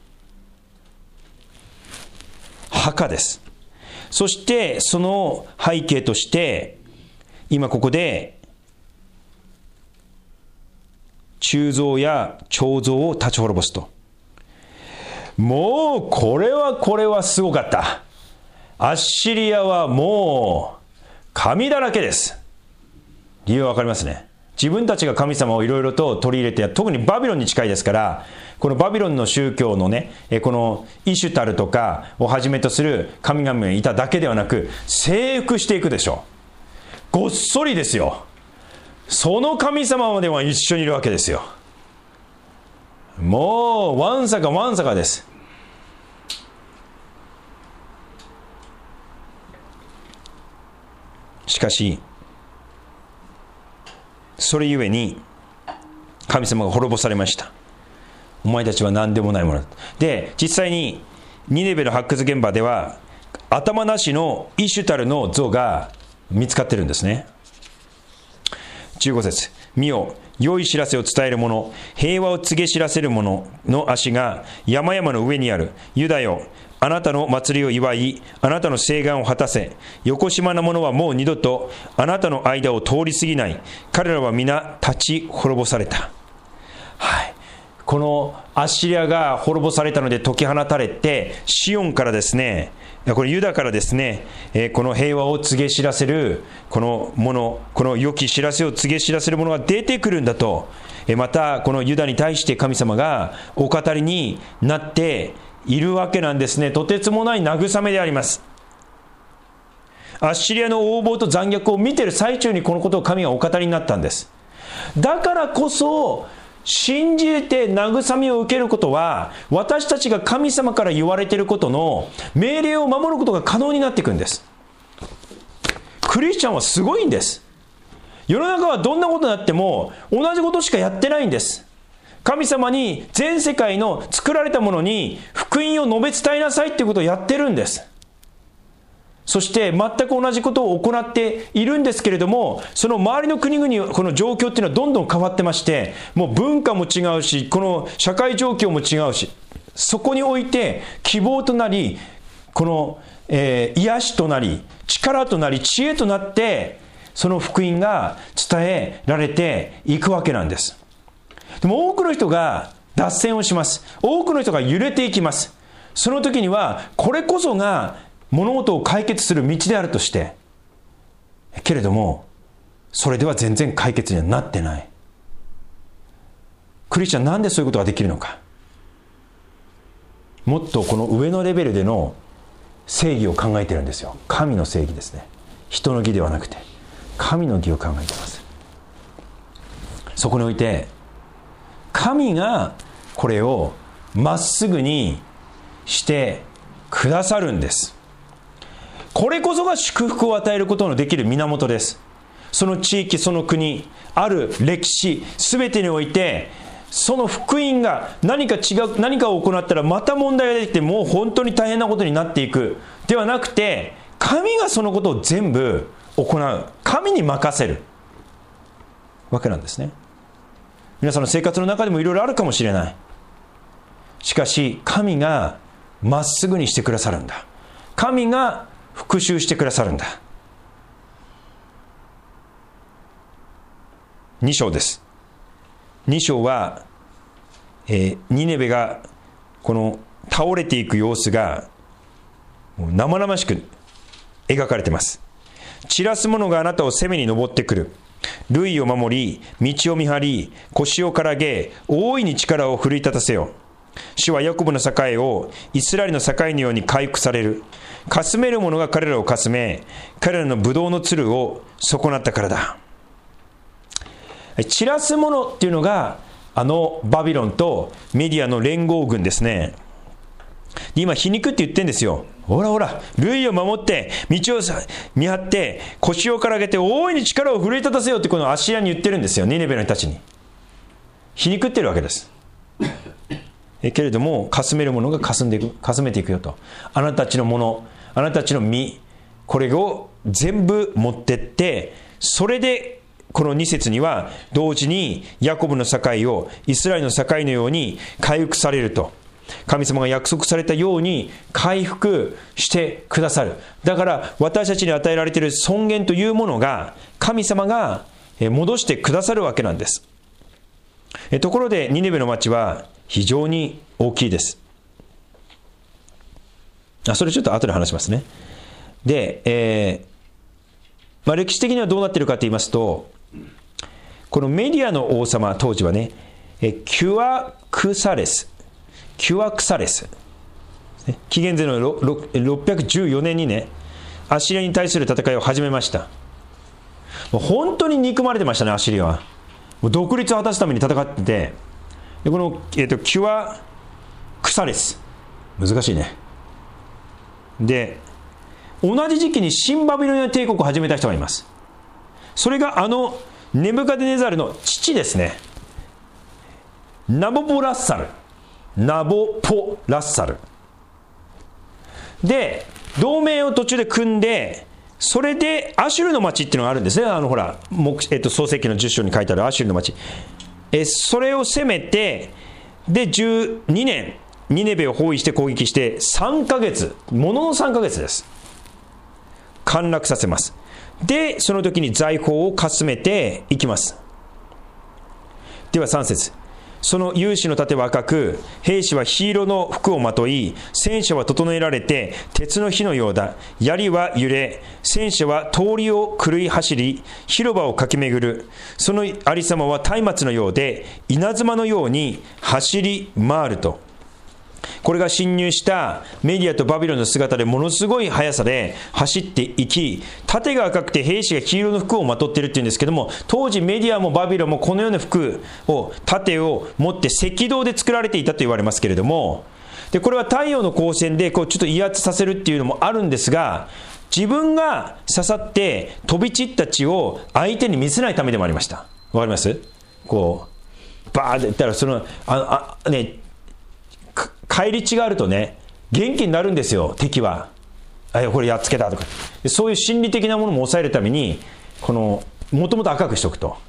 [SPEAKER 1] 墓です。そしてその背景として、今ここで鋳造や彫像を立ち滅ぼすと。もうこれはこれはすごかった。アッシリアはもう神だらけです。理由はわかりますね。自分たちが神様をいろいろと取り入れて、特にバビロンに近いですから、このバビロンの宗教のね、このイシュタルとかをはじめとする神々がいただけではなく、征服していくでしょう。ごっそりですよ。その神様までは一緒にいるわけですよ。もうわんさかわんさかです。しかしそれゆえに神様が滅ぼされました。お前たちは何でもないものだ。で、実際にニネベの発掘現場では頭なしのイシュタルの像が見つかってるんですね。じゅうご節、見よ、良い知らせを伝える者、平和を告げ知らせる者の足が山々の上にある。ユダよ、あなたの祭りを祝い、あなたの誓願を果たせ。よこしまな者はもう二度とあなたの間を通り過ぎない。彼らは皆立ち滅ぼされた。はい、このアッシリアが滅ぼされたので解き放たれて、シオンからですね、これユダからですね、えー、この平和を告げ知らせるこのもの、この良き知らせを告げ知らせるものが出てくるんだと、えー、またこのユダに対して神様がお語りになっているわけなんですね。とてつもない慰めであります。アッシリアの横暴と残虐を見ている最中にこのことを神がお語りになったんです。だからこそ信じて慰めを受けることは、私たちが神様から言われていることの命令を守ることが可能になっていくんです。クリスチャンはすごいんです。世の中はどんなことになっても同じことしかやってないんです。神様に全世界の作られたものに福音を述べ伝えなさいっていうことをやってるんです。そして全く同じことを行っているんですけれども、その周りの国々、この状況っていうのはどんどん変わってまして、もう文化も違うし、この社会状況も違うし、そこにおいて希望となり、この、えー、癒しとなり、力となり、知恵となって、その福音が伝えられていくわけなんです。でも多くの人が脱線をします。多くの人が揺れていきます。 その時にはこれこそが物事を解決する道であるとして、けれどもそれでは全然解決にはなってない。クリスチャンなんでそういうことができるのか。もっとこの上のレベルでの正義を考えてるんですよ。神の正義ですね。人の義ではなくて神の義を考えています。そこにおいて神がこれをまっすぐにしてくださるんです。これこそが祝福を与えることのできる源です。その地域、その国、ある歴史すべてにおいて、その福音が何か違う何かを行ったらまた問題が出てきて、もう本当に大変なことになっていくではなくて、神がそのことを全部行う、神に任せるわけなんですね。皆さんの生活の中でもいろいろあるかもしれない。しかし神がまっすぐにしてくださるんだ。神が復讐してくださるんだ。に章です。に章は、えー、ニネベがこの倒れていく様子がもう生々しく描かれています。散らす者があなたを攻めに登ってくる。塁を守り、道を見張り、腰をからげ、大いに力を奮い立たせよ。主はヤコブの境をイスラエルの境のように回復される。かすめる者が彼らをかすめ、彼らのブドウのつるを損なったからだ。散らす者っていうのがあのバビロンとメディアの連合軍ですね。今皮肉って言ってるんですよ。ほらほら、塁を守って道を見張って腰をからげて大いに力を奮い立たせようってこのアッシリアに言ってるんですよ。ニネベの人たちに皮肉ってるわけです。えけれどもかすめるものがかすんでいく、かすめていくよと。あなたたちのもの、あなたたちの実、これを全部持ってって、それでこのに節には同時にヤコブの境をイスラエルの境のように回復されると。神様が約束されたように回復してくださる。だから私たちに与えられている尊厳というものが神様が戻してくださるわけなんです。ところでニネベの町は非常に大きいです。あ、それちょっと後で話しますね。で、えーまあ、歴史的にはどうなっているかと言いますと、このメディアの王様当時はね、キュアクサレスキュアクサレス紀元前のろっぴゃくじゅうよねんにね、アッシリアに対する戦いを始めました。もう本当に憎まれてましたね。アッシリアはもう独立を果たすために戦ってて、でこの、えーと、キュアクサレス、難しいね。で同じ時期に新バビロニア帝国を始めた人がいます。それがあのネブカデネザルの父ですね。ナボポラッサルナボポラッサルで同盟を途中で組んで、それでアシュルの町っていうのがあるんですね。あのほら、えっと、創世記のじゅっ章に書いてあるアシュルの町、えそれを攻めて、でじゅうにねんニネベを包囲して攻撃してさんかげつ、もののさんかげつです陥落させます。でその時に財宝をかすめていきます。ではさん節、その勇士の盾は赤く、兵士は黄色の服をまとい、戦車は整えられて鉄の火のようだ。槍は揺れ、戦車は通りを狂い走り、広場を駆け巡る。そのありさまは松明のようで、稲妻のように走り回ると。これが侵入したメディアとバビロンの姿で、ものすごい速さで走っていき、盾が赤くて兵士が黄色の服をまとっているっていうんですけども、当時メディアもバビロンもこのような服を、盾を持って赤道で作られていたと言われますけれども、でこれは太陽の光線でこうちょっと威圧させるっていうのもあるんですが、自分が刺さって飛び散った血を相手に見せないためでもありました。わかります？こうバーって言ったら、そのああね返り血があるとね、元気になるんですよ、敵は。あ、これやっつけたとか。そういう心理的なものも抑えるために、このもともと赤くしておくと。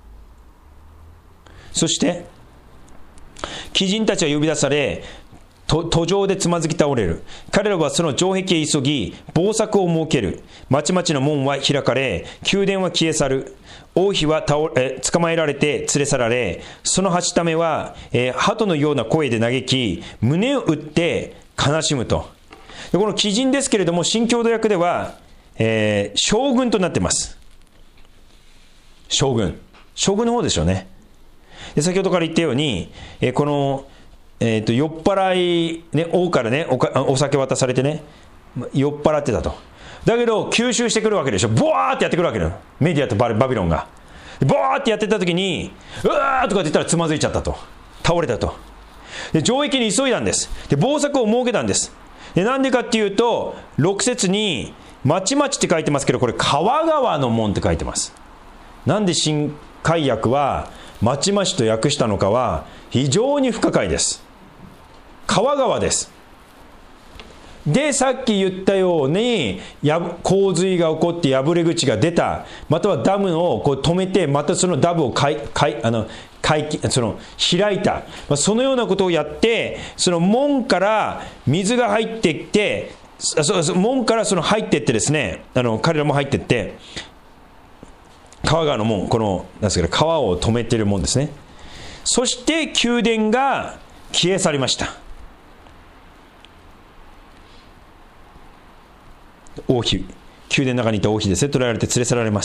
[SPEAKER 1] そして鬼人たちは呼び出され、 途上でつまずき倒れる。彼らはその城壁へ急ぎ、防柵を設ける。町々の門は開かれ、宮殿は消え去る。王妃は倒え捕まえられて連れ去られ、そのはしためは、えー、鳩のような声で嘆き、胸を打って悲しむと。でこの鬼人ですけれども、新共同訳では、えー、将軍となっています。将軍。将軍の方でしょうね。で先ほどから言ったように、えー、このえー、と酔っ払い、ね、王からね お, お酒渡されてね、酔っ払ってたと。だけど吸収してくるわけでしょ。ボワーってやってくるわけだよ、メディアと バ, バビロンが。ボワーってやってた時に、うわーとかって言ったらつまずいちゃったと、倒れたと。で城壁に急いだんです。で防柵を設けたんです。でなんでかっていうと、ろく節に町々って書いてますけど、これ川川の門って書いてます。なんで新海訳は町々と訳したのかは非常に不可解です。川川です。でさっき言ったようにや洪水が起こって破れ口が出た、またはダムをこう止めて、またそのダムをかいかいあの開その開いた、まあ、そのようなことをやって、その門から水が入ってきて、そそ門からその入っていってですね、あの彼らも入っていって、川川の門、このなんですか、川を止めている門ですね。そして宮殿が消え去りました。王妃、宮殿の中にいた王妃ですね、捕らえられて連れ去られます。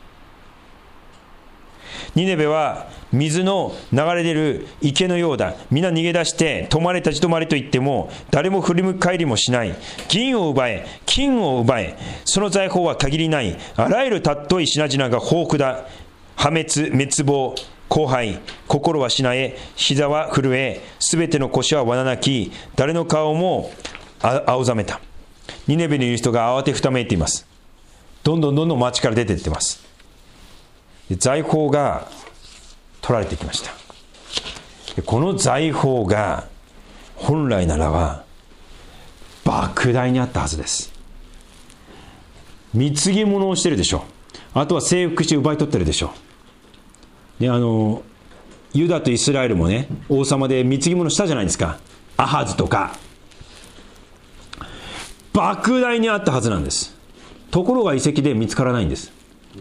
[SPEAKER 1] ニネベは水の流れ出る池のようだ。皆逃げ出して止まれ立ち止まれと言っても誰も振り向き返りもしない。銀を奪え、金を奪え、その財宝は限りない。あらゆる尊い品々が豊富だ。破滅、滅亡、荒廃、心はしなえ、膝は震え、すべての腰はわな泣き、誰の顔も青ざめた。ニネベにいる人が慌てふためいています。どんどんどんどん町から出ていってます。で財宝が取られてきました。でこの財宝が本来ならば莫大にあったはずです。貢ぎ物をしてるでしょ。あとは征服して奪い取ってるでしょ。であのユダとイスラエルもね、王様で貢ぎ物したじゃないですか。アハズとか莫大にあったはずなんです。ところが遺跡で見つからないんです。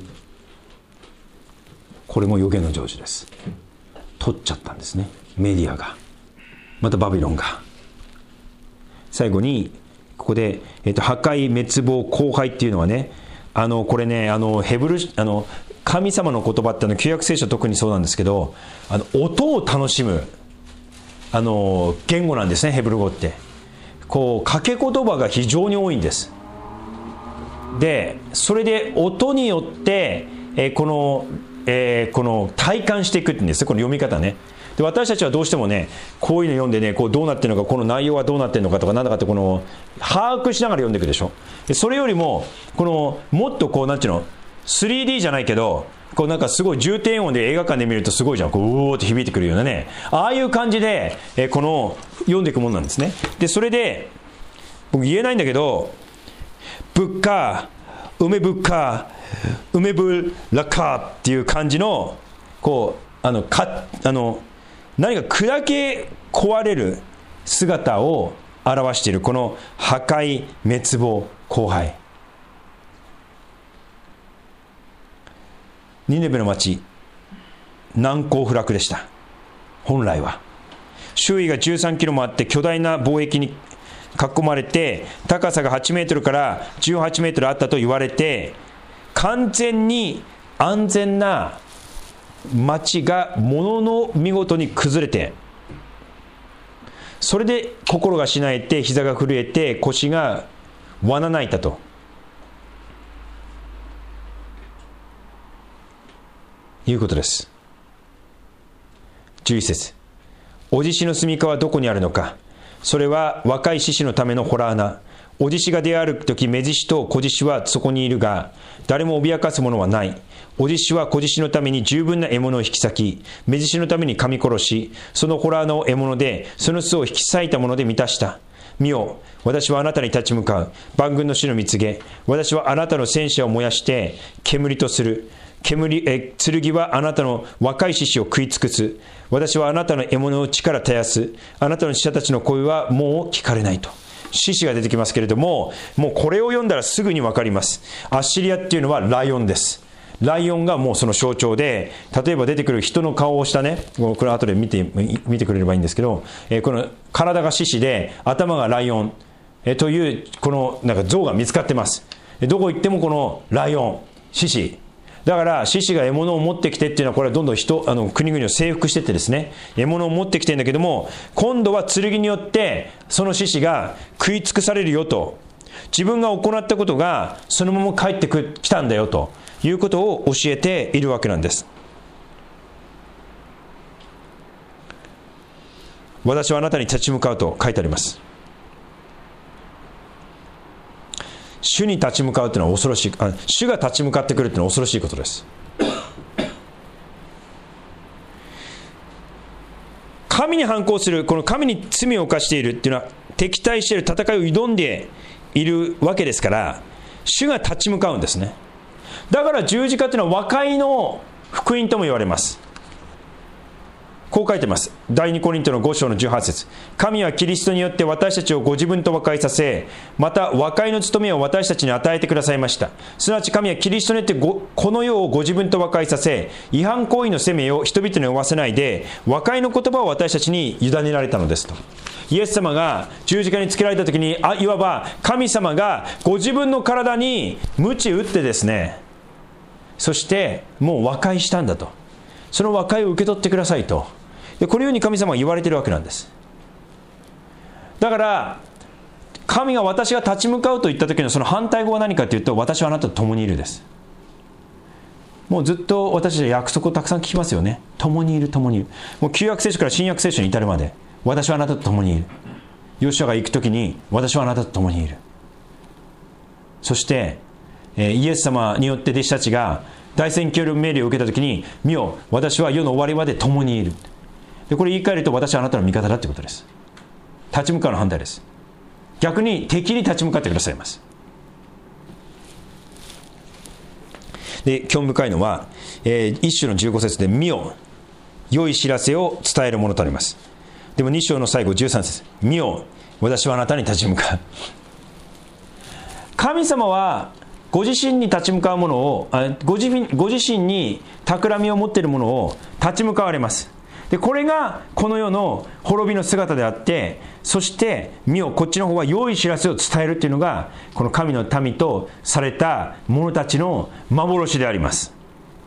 [SPEAKER 1] これも予言の成就です。取っちゃったんですね、メディアが、またバビロンが。最後にここで、えっと、破壊、滅亡、荒廃っていうのはね、あのこれね、あのヘブルあの神様の言葉って、あの旧約聖書特にそうなんですけど、あの音を楽しむあの言語なんですね、ヘブル語って。こう掛け言葉が非常に多いんです。でそれで音によって、えー、この、えー、この体感していくっていうんですね、この読み方ね。で私たちはどうしてもね、こういうの読んでね、こうどうなってるのか、この内容はどうなってるのかとかなんだかって、この把握しながら読んでいくでしょ。でそれよりもこのもっとこうなんていうの スリーディー じゃないけど、こうなんかすごい重低音で映画館で見るとすごいじゃん、こううおーって響いてくるようなね、ああいう感じで、えー、この読んでいくものなんですね。でそれで僕言えないんだけど、ぶっか梅ぶっか梅ぶらかっていう感じのこうあのかあの何か砕け壊れる姿を表している、この破壊、滅亡、荒廃。ニネベの町、難攻不落でした。本来は周囲がじゅうさんキロもあって、巨大な貿易に囲まれて、高さがはちメートルからじゅうはちメートルあったと言われて、完全に安全な町がものの見事に崩れて、それで心がしなえて、膝が震えて、腰がわな泣いたということです。じゅういち節、お獅子の住みかはどこにあるのか。それは若い獅子のための洞穴。お獅子が出歩くとき、目獅子と小獅子はそこにいるが、誰も脅かすものはない。お獅子は小獅子のために十分な獲物を引き裂き、目獅子のために噛み殺し、その洞穴を獲物で、その巣を引き裂いたもので満たした。見よ、私はあなたに立ち向かう。万軍の主の御告げ。私はあなたの戦車を燃やして煙とする。 煙え剣はあなたの若い獅子を食い尽くす。私はあなたの獲物を地から絶やす。あなたの使者たちの声はもう聞かれないと。獅子が出てきますけれども、もうこれを読んだらすぐに分かります。アッシリアっていうのはライオンです。ライオンがもうその象徴で、例えば出てくる人の顔をしたね、これ後で見て見てくれればいいんですけど、えー、この体が獅子で頭がライオン、えー、というこのなんか像が見つかってます。どこ行ってもこのライオン、獅子だから、獅子が獲物を持ってきてっていうのは、これはどんどん人あの国々を征服してってですね、獲物を持ってきてるんだけども、今度は剣によってその獅子が食い尽くされるよと、自分が行ったことがそのまま帰ってきたんだよということを教えているわけなんです。私はあなたに立ち向かうと書いてあります。主に立ち向かうというのは恐ろしい、あ、主が立ち向かってくるというのは恐ろしいことです。神に反抗する、この神に罪を犯しているっていうのは、敵対している、戦いを挑んでいるわけですから、主が立ち向かうんですね。だから十字架というのは和解の福音とも言われます。こう書いてます。第二コリントのご章のじゅうはち節。神はキリストによって私たちをご自分と和解させ、また和解の務めを私たちに与えてくださいました。すなわち神はキリストによってごこの世をご自分と和解させ、違反行為の責めを人々に負わせないで、和解の言葉を私たちに委ねられたのですと。イエス様が十字架につけられた時に、あ、いわば神様がご自分の体に鞭打ってですね、そしてもう和解したんだと。その和解を受け取ってくださいと。でこのように神様は言われているわけなんです。だから神が私が立ち向かうと言った時のその反対語は何かというと、私はあなたと共にいるです。もうずっと私たちは約束をたくさん聞きますよね。共にいる、共にいる。もう旧約聖書から新約聖書に至るまで、私はあなたと共にいる。ヨシュアが行く時に、私はあなたと共にいる。そして、えー、イエス様によって弟子たちが大宣教命令を受けた時に、見よ、私は世の終わりまで共にいる。でこれ言い換えると、私はあなたの味方だということです。立ち向かうの反対です。逆に敵に立ち向かってくださいます。で興味深いのは、えー、一章のじゅうご節で、見よ、良い知らせを伝えるものとあります。でもに章の最後じゅうさん節、見よ、私はあなたに立ち向かう。神様はご自身に立ち向かうものを、ご自身、ご自身に企みを持っているものを立ち向かわれます。でこれがこの世の滅びの姿であって、そして見よ、こっちの方は良い知らせを伝えるというのが、この神の民とされた者たちの幻であります。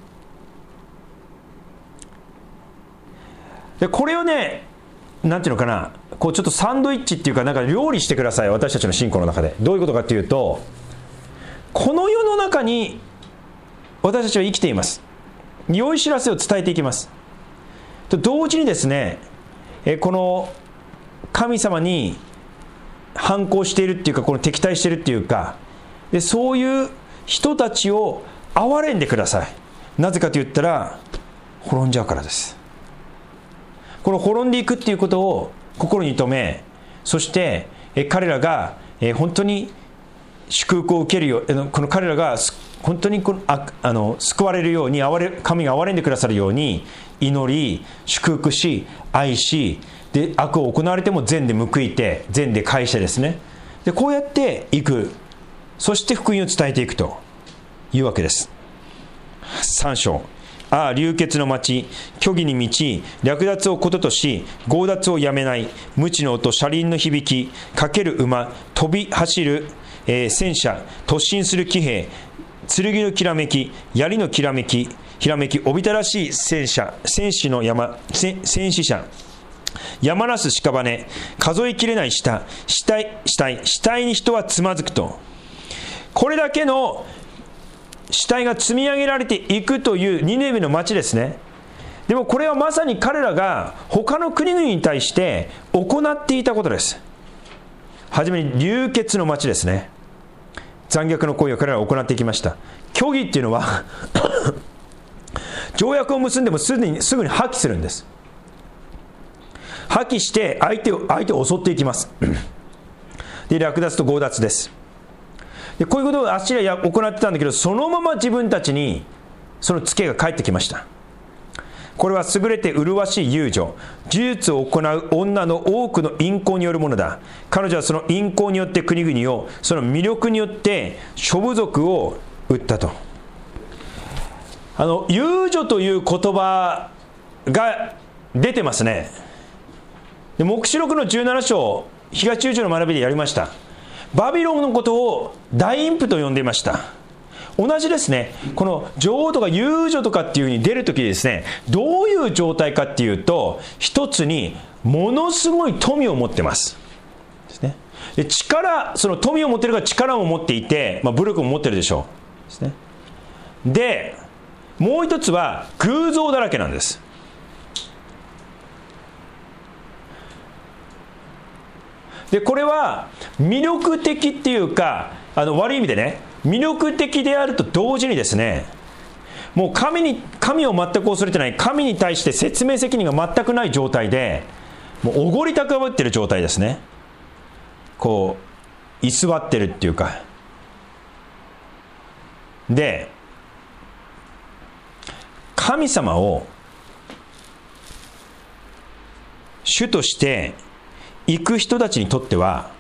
[SPEAKER 1] でこれをね、なんていうのかな、こうちょっとサンドイッチっていうか、なんか料理してください。私たちの信仰の中でどういうことかというと、この世の中に私たちは生きています。良い知らせを伝えていきます。と同時にですね、えこの神様に反抗しているっていうか、この敵対しているっていうか、でそういう人たちを憐れんでください。なぜかと言ったら、滅んじゃうからです。この滅んでいくっていうことを心に留め、そしてえ彼らがえ本当に祝福を受けるよう、この彼らが本当にこのああの救われるように、憐れ神が憐れんでくださるように祈り、祝福し、愛し、で悪を行われても善で報いて、善で返してですね、でこうやっていく。そして福音を伝えていくというわけです。さん章、ああ流血の町、虚偽に満ち、略奪をこととし、強奪をやめない、無知の音、車輪の響き、駆ける馬、飛び走る、えー、戦車、突進する騎兵、剣のきらめき、槍のきらめき、ひらめき、おびただしい戦車、戦士の山、戦死者、山なす屍、数えきれない死体、死体、死体、死体に人はつまずくと。これだけの死体が積み上げられていくというニネベの町ですね。でもこれはまさに彼らが他の国々に対して行っていたことです。はじめに流血の町ですね。残虐の行為を彼らは行っていきました。虚偽っていうのは条約を結んでもすぐに、すぐに破棄するんです。破棄して相手を、相手を襲っていきます。で、略奪と強奪です。でこういうことをアッシリアは行ってたんだけど、そのまま自分たちにそのツケが返ってきました。これは優れて麗しい遊女、呪術を行う女の多くの淫行によるものだ。彼女はその淫行によって国々を、その魅力によって諸部族を売ったと。あの遊女という言葉が出てますね。で黙示録のじゅうなな章、東宇宙の学びでやりました。バビロンのことを大淫婦と呼んでいました。同じですね、この女王とか遊女とかっていう風に出るときですね、どういう状態かっていうと、一つにものすごい富を持ってますですね。で力、その富を持ってるから力を持っていて、まあ、武力も持ってるでしょうですね。でもう一つは偶像だらけなんです。でこれは魅力的っていうか、あの悪い意味でね、魅力的であると同時にですね、もう神に神を全く恐れてない、神に対して説明責任が全くない状態で、もうおごり高ぶってる状態ですね。こう居座ってるっていうか。で神様を主として行く人たちにとっては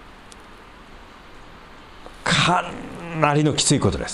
[SPEAKER 1] かなりのきついことです。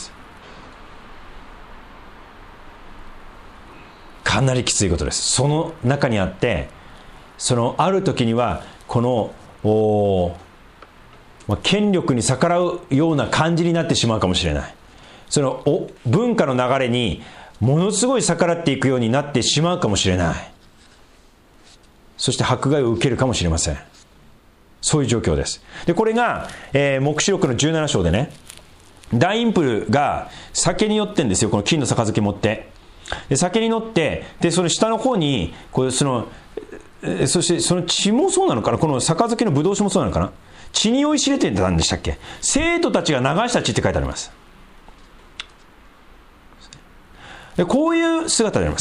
[SPEAKER 1] かなりきついことです。その中にあって、そのある時にはこのお、まあ、権力に逆らうような感じになってしまうかもしれない。そのお文化の流れにものすごい逆らっていくようになってしまうかもしれない。そして迫害を受けるかもしれません。そういう状況です。でこれが、えー、黙示録のじゅうなな章でね、大淫婦が酒に酔ってんですよ。この金の杯持って、で酒に乗って、でその下の方にこうその、えそしてその血もそうなのかな、この杯のブドウ酒もそうなのかな、血に酔いしれてたんでしたっけ。生徒たちが流した血って書いてあります。でこういう姿であります。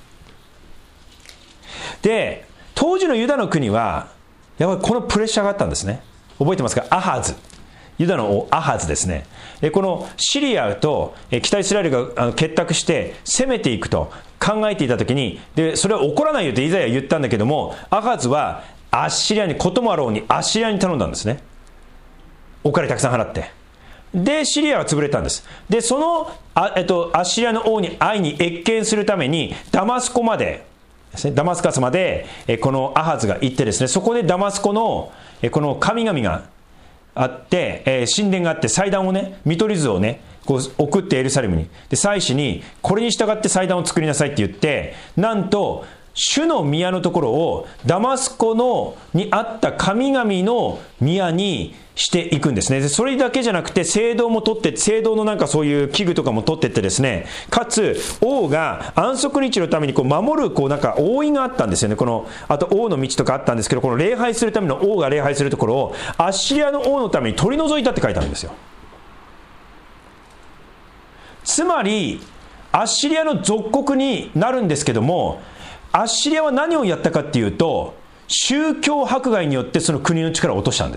[SPEAKER 1] で当時のユダの国はやっぱりこのプレッシャーがあったんですね。覚えてますか。アハズ、ユダの王アハズですね。このシリアと北イスラエルが結託して攻めていくと考えていたときに、でそれは起こらないよとイザヤは言ったんだけども、アハズはアッシリアに、こともあろうにアッシリアに頼んだんですね。お金たくさん払って、でシリアは潰れたんです。でその あ、えっと、アッシリアの王に会いに謁見するためにダマスコまでですね、ダマスカスまでえこのアハズが行ってですね、そこでダマスコのえこの神々があって、えー、神殿があって、祭壇をね、見取り図をねこう送ってエルサレムに、で祭司にこれに従って祭壇を作りなさいって言って、なんと主の宮のところをダマスコのにあった神々の宮にしていくんですね。でそれだけじゃなくて聖堂も取って、聖堂のなんかそういう器具とかも取ってってですね、かつ王が安息日のためにこう守るこうなんか王位があったんですよね。このあと王の道とかあったんですけど、この礼拝するための王が礼拝するところをアッシリアの王のために取り除いたって書いてあるんですよ。つまりアッシリアの属国になるんですけども、アッシリアは何をやったかっていうと、宗教迫害によってその国の力を落としたんです。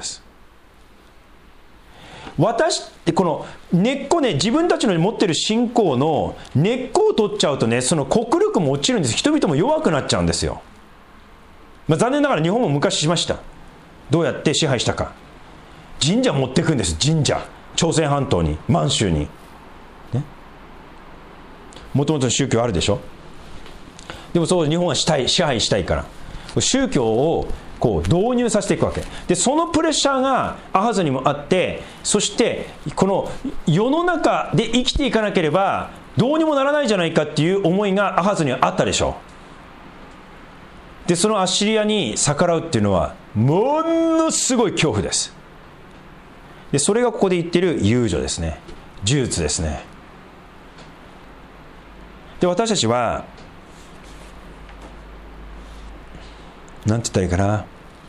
[SPEAKER 1] 私ってこの根っこね、自分たちの持ってる信仰の根っこを取っちゃうとね、その国力も落ちるんです。人々も弱くなっちゃうんですよ。まあ、残念ながら日本も昔しました。どうやって支配したか。神社持っていくんです。神社、朝鮮半島に、満州にね、もともとの宗教あるでしょ。でもそう日本はしたい、支配したいから宗教をこう導入させていくわけで、そのプレッシャーがアハズにもあって、そしてこの世の中で生きていかなければどうにもならないじゃないかっていう思いがアハズにはあったでしょう。でそのアッシリアに逆らうっていうのはものすごい恐怖です。でそれがここで言っている遊女ですね、呪術ですね。で私たちはなんて言ったらいいかな、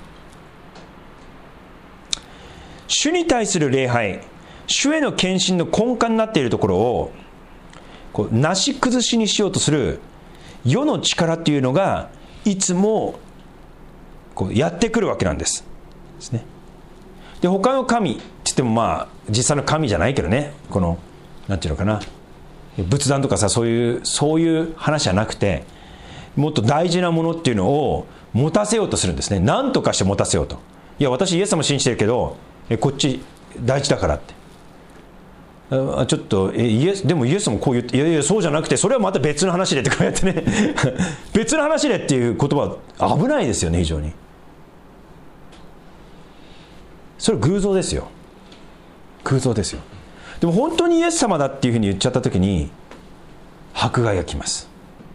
[SPEAKER 1] 主に対する礼拝、主への献身の根幹になっているところをこうなし崩しにしようとする世の力っていうのがいつもこうやってくるわけなんですですね。で他の神って言ってもまあ実際の神じゃないけどね、このなんていうのかな、 仏壇とかさ、そういうそういう話じゃなくて、もっと大事なものっていうのを持たせようとするんですね。何とかして持たせようと。いや私イエス様信じてるけどこっち大事だからって、あちょっとえイエスでもイエスもこう言って、いやいやそうじゃなくて、それはまた別の話でってこうやってね別の話でっていう言葉は危ないですよね。非常にそれ偶像ですよ。偶像ですよ。でも本当にイエス様だっていうふうに言っちゃった時に迫害が来ます。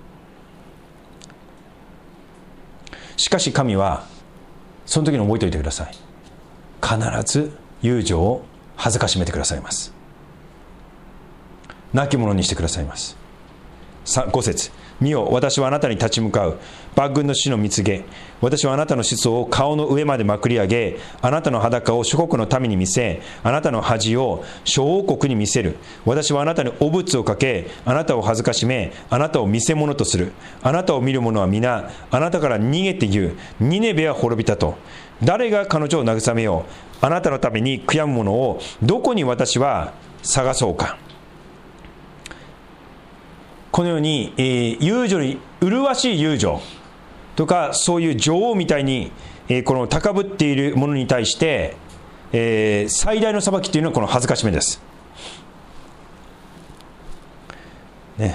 [SPEAKER 1] しかし神はその時に覚えておいてください。必ず友情を恥ずかしめてくださいます。亡き者にしてくださいます。ご節、見よ私はあなたに立ち向かう万軍の主の蜜げ、私はあなたの子孫を顔の上までまくり上げ、あなたの裸を諸国の民に見せ、あなたの恥を諸王国に見せる。私はあなたに汚物をかけ、あなたを恥ずかしめ、あなたを見せ物とする。あなたを見る者は皆あなたから逃げて言う。ニネベは滅びたと。誰が彼女を慰めよう。あなたのために悔やむ者をどこに私は探そうか。このように、えー、遊女に麗しい遊女とかそういう女王みたいに、えー、この高ぶっているものに対して、えー、最大の裁きというのはこの恥ずかしめです、ね、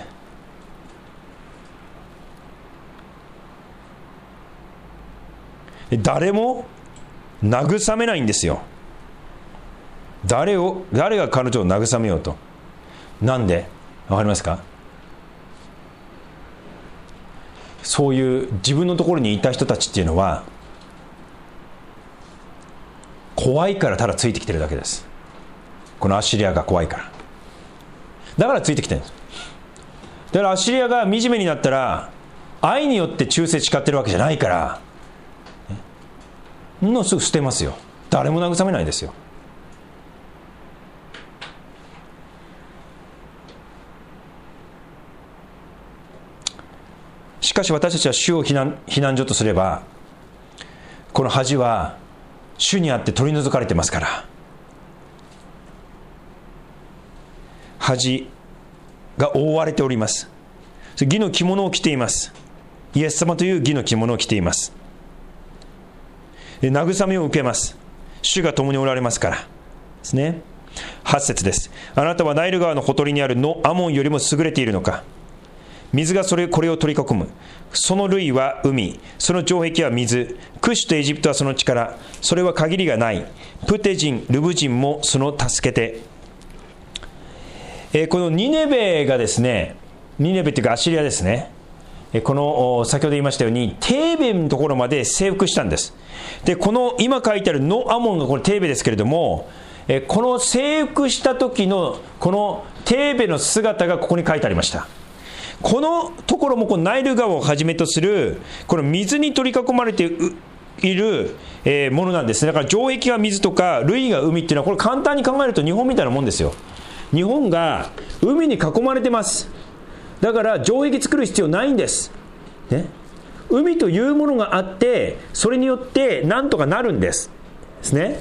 [SPEAKER 1] 誰も慰めないんですよ。誰を誰が彼女を慰めようと。なんでわかりますか。そういう自分のところにいた人たちっていうのは怖いからただついてきてるだけです。このアッシリアが怖いから、だからついてきてるんです。だからアッシリアが惨めになったら愛によって忠誠誓ってるわけじゃないから、もうすぐ捨てますよ。誰も慰めないですよ。しかし私たちは主を避難、避難所とすれば、この恥は主にあって取り除かれてますから、恥が覆われております。義の着物を着ています。イエス様という義の着物を着ています。慰めを受けます。主が共におられますからですね。はち節です。あなたはナイル川のほとりにあるのアモンよりも優れているのか。水がそれこれを取り囲む。その類は海、その城壁は水。クシュとエジプトはその力、それは限りがない。プテ人、ルブ人もその助けて。えー、このニネベがですね、ニネベというかアッシリアですね。えー、この先ほど言いましたようにテーベのところまで征服したんです。で、この今書いてあるノアモンがこれテーベですけれども、えー、この征服した時のこのテーベの姿がここに書いてありました。このところもこのナイル川をはじめとするこの水に取り囲まれているものなんですね。だから城壁が水とか類が海っていうのはこれ簡単に考えると日本みたいなもんですよ。日本が海に囲まれてます。だから城壁作る必要ないんです、ね、海というものがあってそれによってなんとかなるんですですね。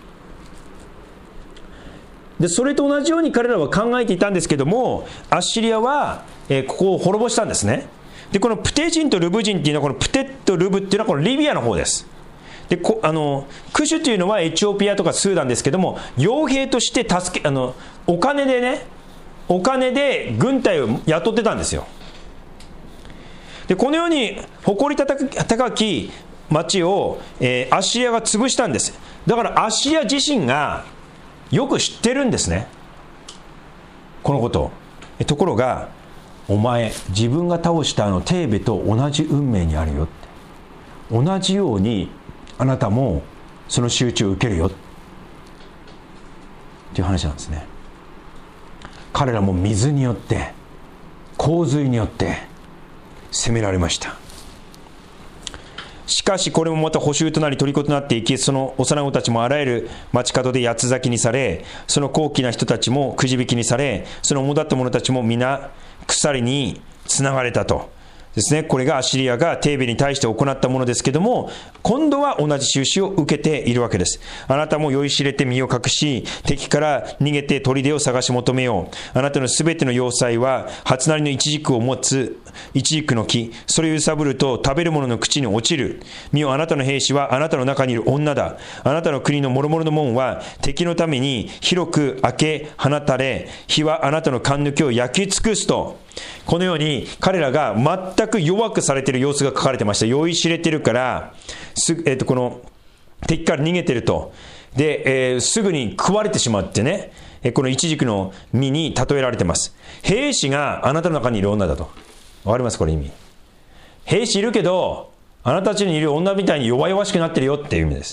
[SPEAKER 1] でそれと同じように彼らは考えていたんですけども、アッシリアは、えー、ここを滅ぼしたんですね。でこのプテ人とルブ人っていうのはこのプテとルブっていうのはこのリビアの方です。でこあのクシュというのはエチオピアとかスーダンですけども、傭兵として助けあのお金でねお金で軍隊を雇ってたんですよ。でこのように誇り高き町を、えー、アッシリアが潰したんです。だからアッシリア自身がよく知ってるんですね、このことを。ところがお前自分が倒したあのテーベと同じ運命にあるよって、同じようにあなたもその仕打ちを受けるよっていう話なんですね。彼らも水によって洪水によって攻められました。しかしこれもまた捕囚となり虜となっていき、その幼子たちもあらゆる町角で八つ裂きにされ、その高貴な人たちもくじ引きにされ、その主だった者たちも皆鎖につながれたと。 ですね、これがアッシリアがテーベに対して行ったものですけども、今度は同じ印を受けているわけです。あなたも酔いしれて身を隠し、敵から逃げて砦を探し求めよう。あなたのすべての要塞は初なりのイチジクを持つイチジクの木、それを揺さぶると食べる者の口に落ちる。見よ、あなたの兵士はあなたの中にいる女だ。あなたの国の諸々の門は敵のために広く開け放たれ、火はあなたの勘抜きを焼き尽くすと。このように彼らが全く弱くされている様子が書かれてました。酔いしれてるからす、えー、とこの敵から逃げてると。で、えー、すぐに食われてしまってね、このイチジクの実に例えられてます。兵士があなたの中にいる女だと。わかりますこれ意味。兵士いるけどあなたたちにいる女みたいに弱々しくなってるよっていう意味です。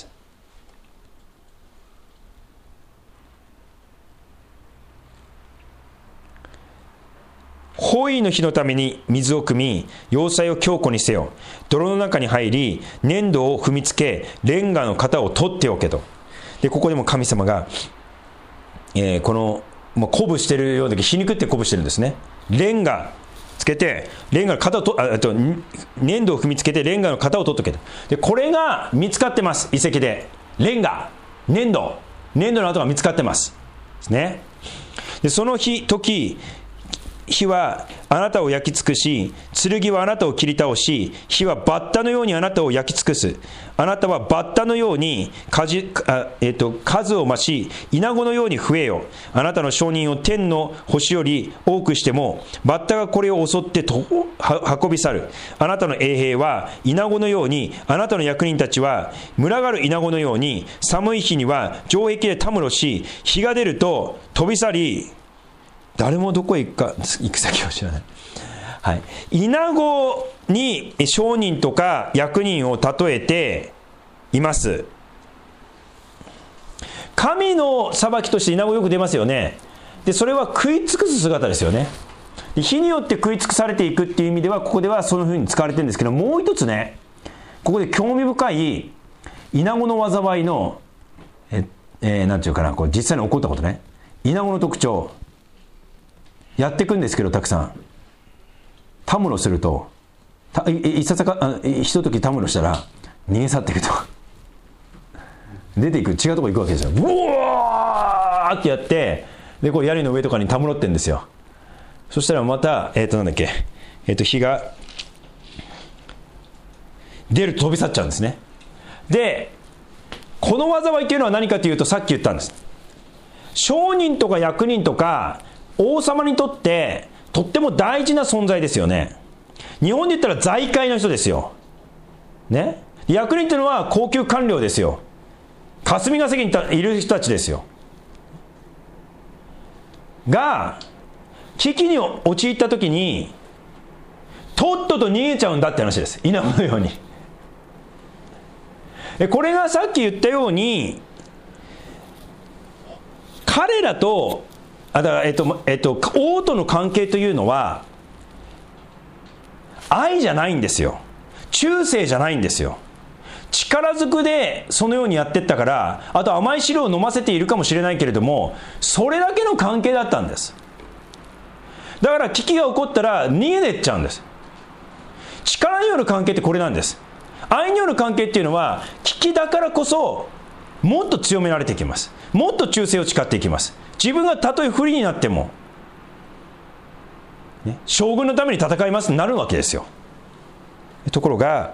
[SPEAKER 1] 包囲の日のために水を汲み、要塞を強固にせよ。泥の中に入り、粘土を踏みつけ、レンガの型を取っておけと。で、ここでも神様が、えー、この、もう鼓舞してるようだけど、皮肉って鼓舞してるんですね。レンガつけて、レンガの型をと、あと、粘土を踏みつけて、レンガの型を取っておけと。で、これが見つかってます、遺跡で。レンガ、粘土、粘土の跡が見つかってます。ですね。で、その日、時、火はあなたを焼き尽くし、剣はあなたを切り倒し、火はバッタのようにあなたを焼き尽くす。あなたはバッタのように数、あ、えーと、数を増し、イナゴのように増えよ。あなたの証人を天の星より多くしても、バッタがこれを襲ってと運び去る。あなたの衛兵はイナゴのように、あなたの役人たちは群がるイナゴのように、寒い日には城壁でたむろし、日が出ると飛び去り、誰もどこへ行くか行く先を知らない。はい。イナゴに商人とか役人を例えています。神の裁きとしてイナゴよく出ますよね。で、それは食い尽くす姿ですよね。火によって食い尽くされていくっていう意味では、ここではその風に使われてるんですけど、もう一つね、ここで興味深いイナゴの災いのえ、えー、なんていうかな、こう実際に起こったことね。イナゴの特徴。やっていくんですけど、たくさんたむろすると、たいささかあひとときたむろしたら逃げ去っていくと出ていく、違うところ行くわけですよ。ブワーってやって、でこう槍の上とかにたむろってんですよ。そしたらまたえっ、ー、となんだっけえっ、ー、と火が出ると飛び去っちゃうんですね。でこの災いっていうのは何かというと、さっき言ったんです。商人とか役人とか王様にとってとっても大事な存在ですよね。日本で言ったら財界の人ですよ、ね、役人というのは高級官僚ですよ。霞が関にいる人たちですよ。が危機に陥った時にとっとと逃げちゃうんだって話です。イナゴのように。これがさっき言ったように、彼らとあだからえっとえっと王との関係というのは愛じゃないんですよ。忠誠じゃないんですよ。力ずくでそのようにやってったから、あと甘い汁を飲ませているかもしれないけれども、それだけの関係だったんです。だから危機が起こったら逃げてっちゃうんです。力による関係ってこれなんです。愛による関係っていうのは、危機だからこそもっと強められていきます。もっと忠誠を誓っていきます。自分がたとえ不利になっても、ね、将軍のために戦いますになるわけですよ。ところが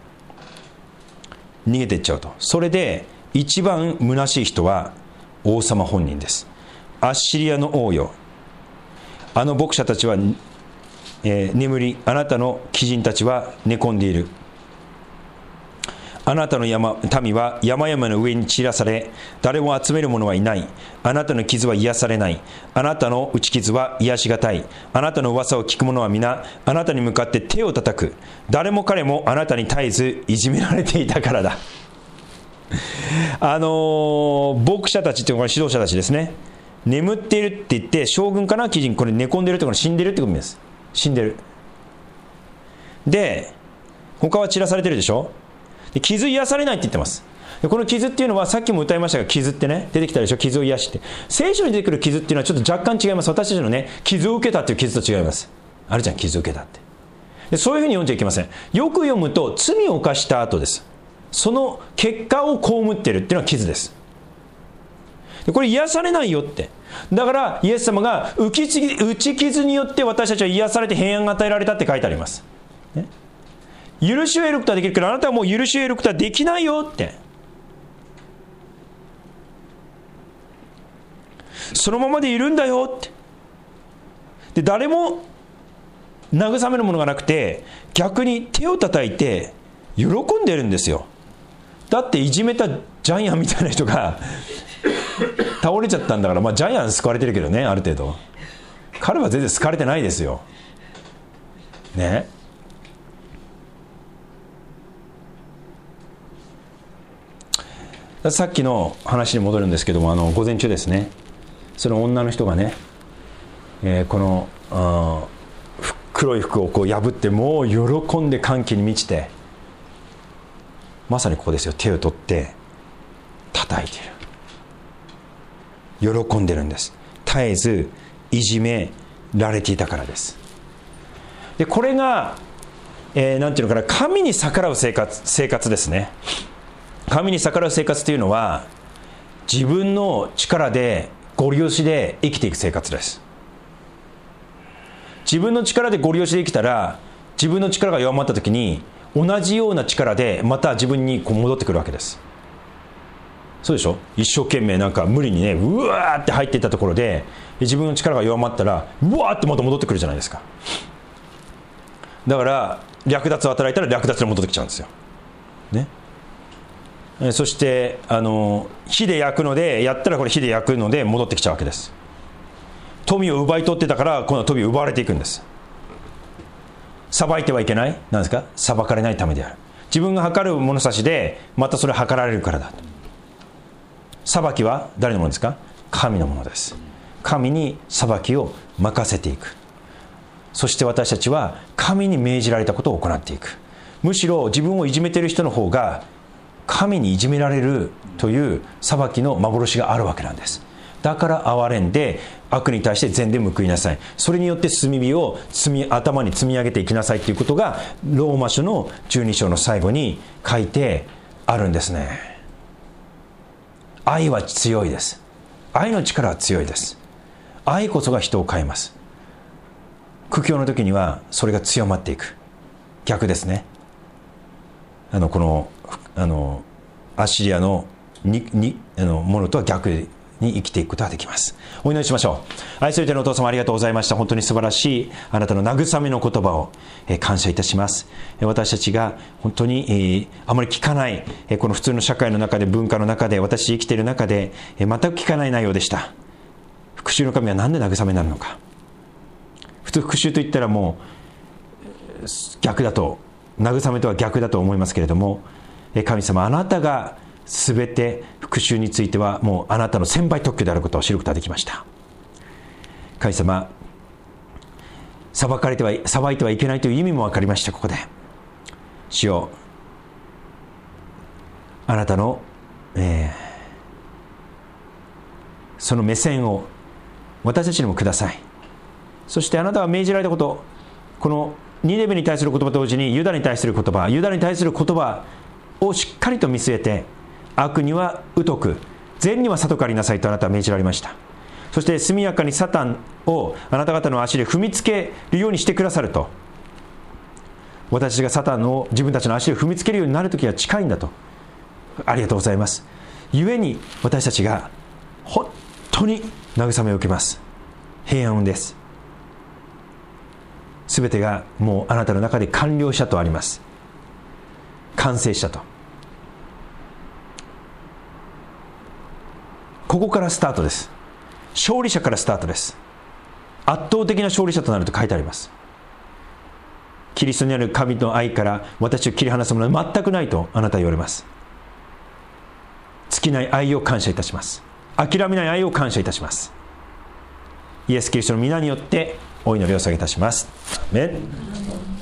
[SPEAKER 1] 逃げていっちゃうと。それで一番虚しい人は王様本人です。アッシリアの王よ、あの牧者たちは、えー、眠り、あなたの貴人たちは寝込んでいる。あなたの山民は山々の上に散らされ、誰も集める者はいない。あなたの傷は癒されない。あなたの打ち傷は癒しがたい。あなたの噂を聞く者は皆あなたに向かって手を叩く。誰も彼もあなたに絶えずいじめられていたからだ。あのー、牧者たちというのは指導者たちですね。眠っているって言って、将軍かな、貴人、これ寝込んでるってことは死んでるってことです。死んでる。で他は散らされてるでしょ。で傷癒されないって言ってます。でこの傷っていうのは、さっきも歌いましたが、傷ってね出てきたでしょ。傷を癒して、聖書に出てくる傷っていうのはちょっと若干違います。私たちのね、傷を受けたっていう傷と違います。あるじゃん、傷を受けたって。 でそういうふうに読んじゃいけません。よく読むと罪を犯した後です。その結果を被っているっていうのは傷です。でこれ癒されないよって。だからイエス様が打ち傷によって私たちは癒されて平安が与えられたって書いてあります、ね、許しを得ることはできるけど、あなたはもう許しを得ることはできないよって。そのままでいるんだよって。で誰も慰めるものがなくて、逆に手を叩いて喜んでるんですよ。だっていじめたジャイアンみたいな人が倒れちゃったんだから、まあジャイアン救われてるけどね、ある程度。彼は全然救われてないですよね。さっきの話に戻るんですけども、あの午前中ですね、その女の人がね、えー、このあ黒い服をこう破って、もう喜んで歓喜に満ちて、まさにここですよ、手を取って叩いている、喜んでるんです。絶えずいじめられていたからです。でこれが、えー、なんていうのかな、神に逆らう生活、生活ですね。神に逆らう生活というのは、自分の力でご利用しで生きていく生活です。自分の力でご利用しで生きたら、自分の力が弱まった時に同じような力でまた自分にこう戻ってくるわけです。そうでしょ。一生懸命なんか無理にね、うわーって入っていったところで、自分の力が弱まったらうわーってまた戻ってくるじゃないですか。だから略奪を働いたら略奪に戻ってきちゃうんですよね。そしてあの火で焼くのでやったら、これ火で焼くので戻ってきちゃうわけです。富を奪い取ってたから、今度は富を奪われていくんです。裁いてはいけない、なんですか、裁かれないためである。自分が測る物差しでまたそれを測られるからだと。裁きは誰のものですか。神のものです。神に裁きを任せていく。そして私たちは神に命じられたことを行っていく。むしろ自分をいじめている人の方が神にいじめられるという裁きの幻があるわけなんです。だから憐れんで悪に対して善で報いなさい。それによって罪火を積み頭に積み上げていきなさいということがローマ書のじゅうに章の最後に書いてあるんですね。愛は強いです。愛の力は強いです。愛こそが人を変えます。苦境の時にはそれが強まっていく。逆ですね。あのこのあのアッシリアのににあのものとは逆に生きていくことができます。お祈りしましょう。愛する天のお父様、ありがとうございました。本当に素晴らしいあなたの慰めの言葉を、えー、感謝いたします。私たちが本当に、えー、あまり聞かない、えー、この普通の社会の中で、文化の中で、私生きている中で、えー、全く聞かない内容でした。復讐の神は何で慰めになるのか。普通復讐といったらもう逆だと、慰めとは逆だと思いますけれども、えー、神様、あなたがすべて復讐についてはもうあなたの千倍特許であることを知ることができました。神様、裁かれては裁いてはいけないという意味も分かりました。ここで主よ、あなたの、えー、その目線を私たちにもください。そしてあなたは命じられたこと、このニネベに対する言葉と同時にユダに対する言葉、ユダに対する言葉をしっかりと見据えて、悪には疎く、善には悟かりなさいとあなたは命じられました。そして速やかにサタンをあなた方の足で踏みつけるようにしてくださると。私たちがサタンを自分たちの足で踏みつけるようになる時は近いんだと。ありがとうございます。故に私たちが本当に慰めを受けます。平安です。すべてがもうあなたの中で完了したとあります。完成したと。ここからスタートです。勝利者からスタートです。圧倒的な勝利者となると書いてあります。キリストにある神の愛から私を切り離すものは全くないとあなたは言われます。尽きない愛を感謝いたします。諦めない愛を感謝いたします。イエス・キリストの皆によってお祈りを下げいたします。アーメン。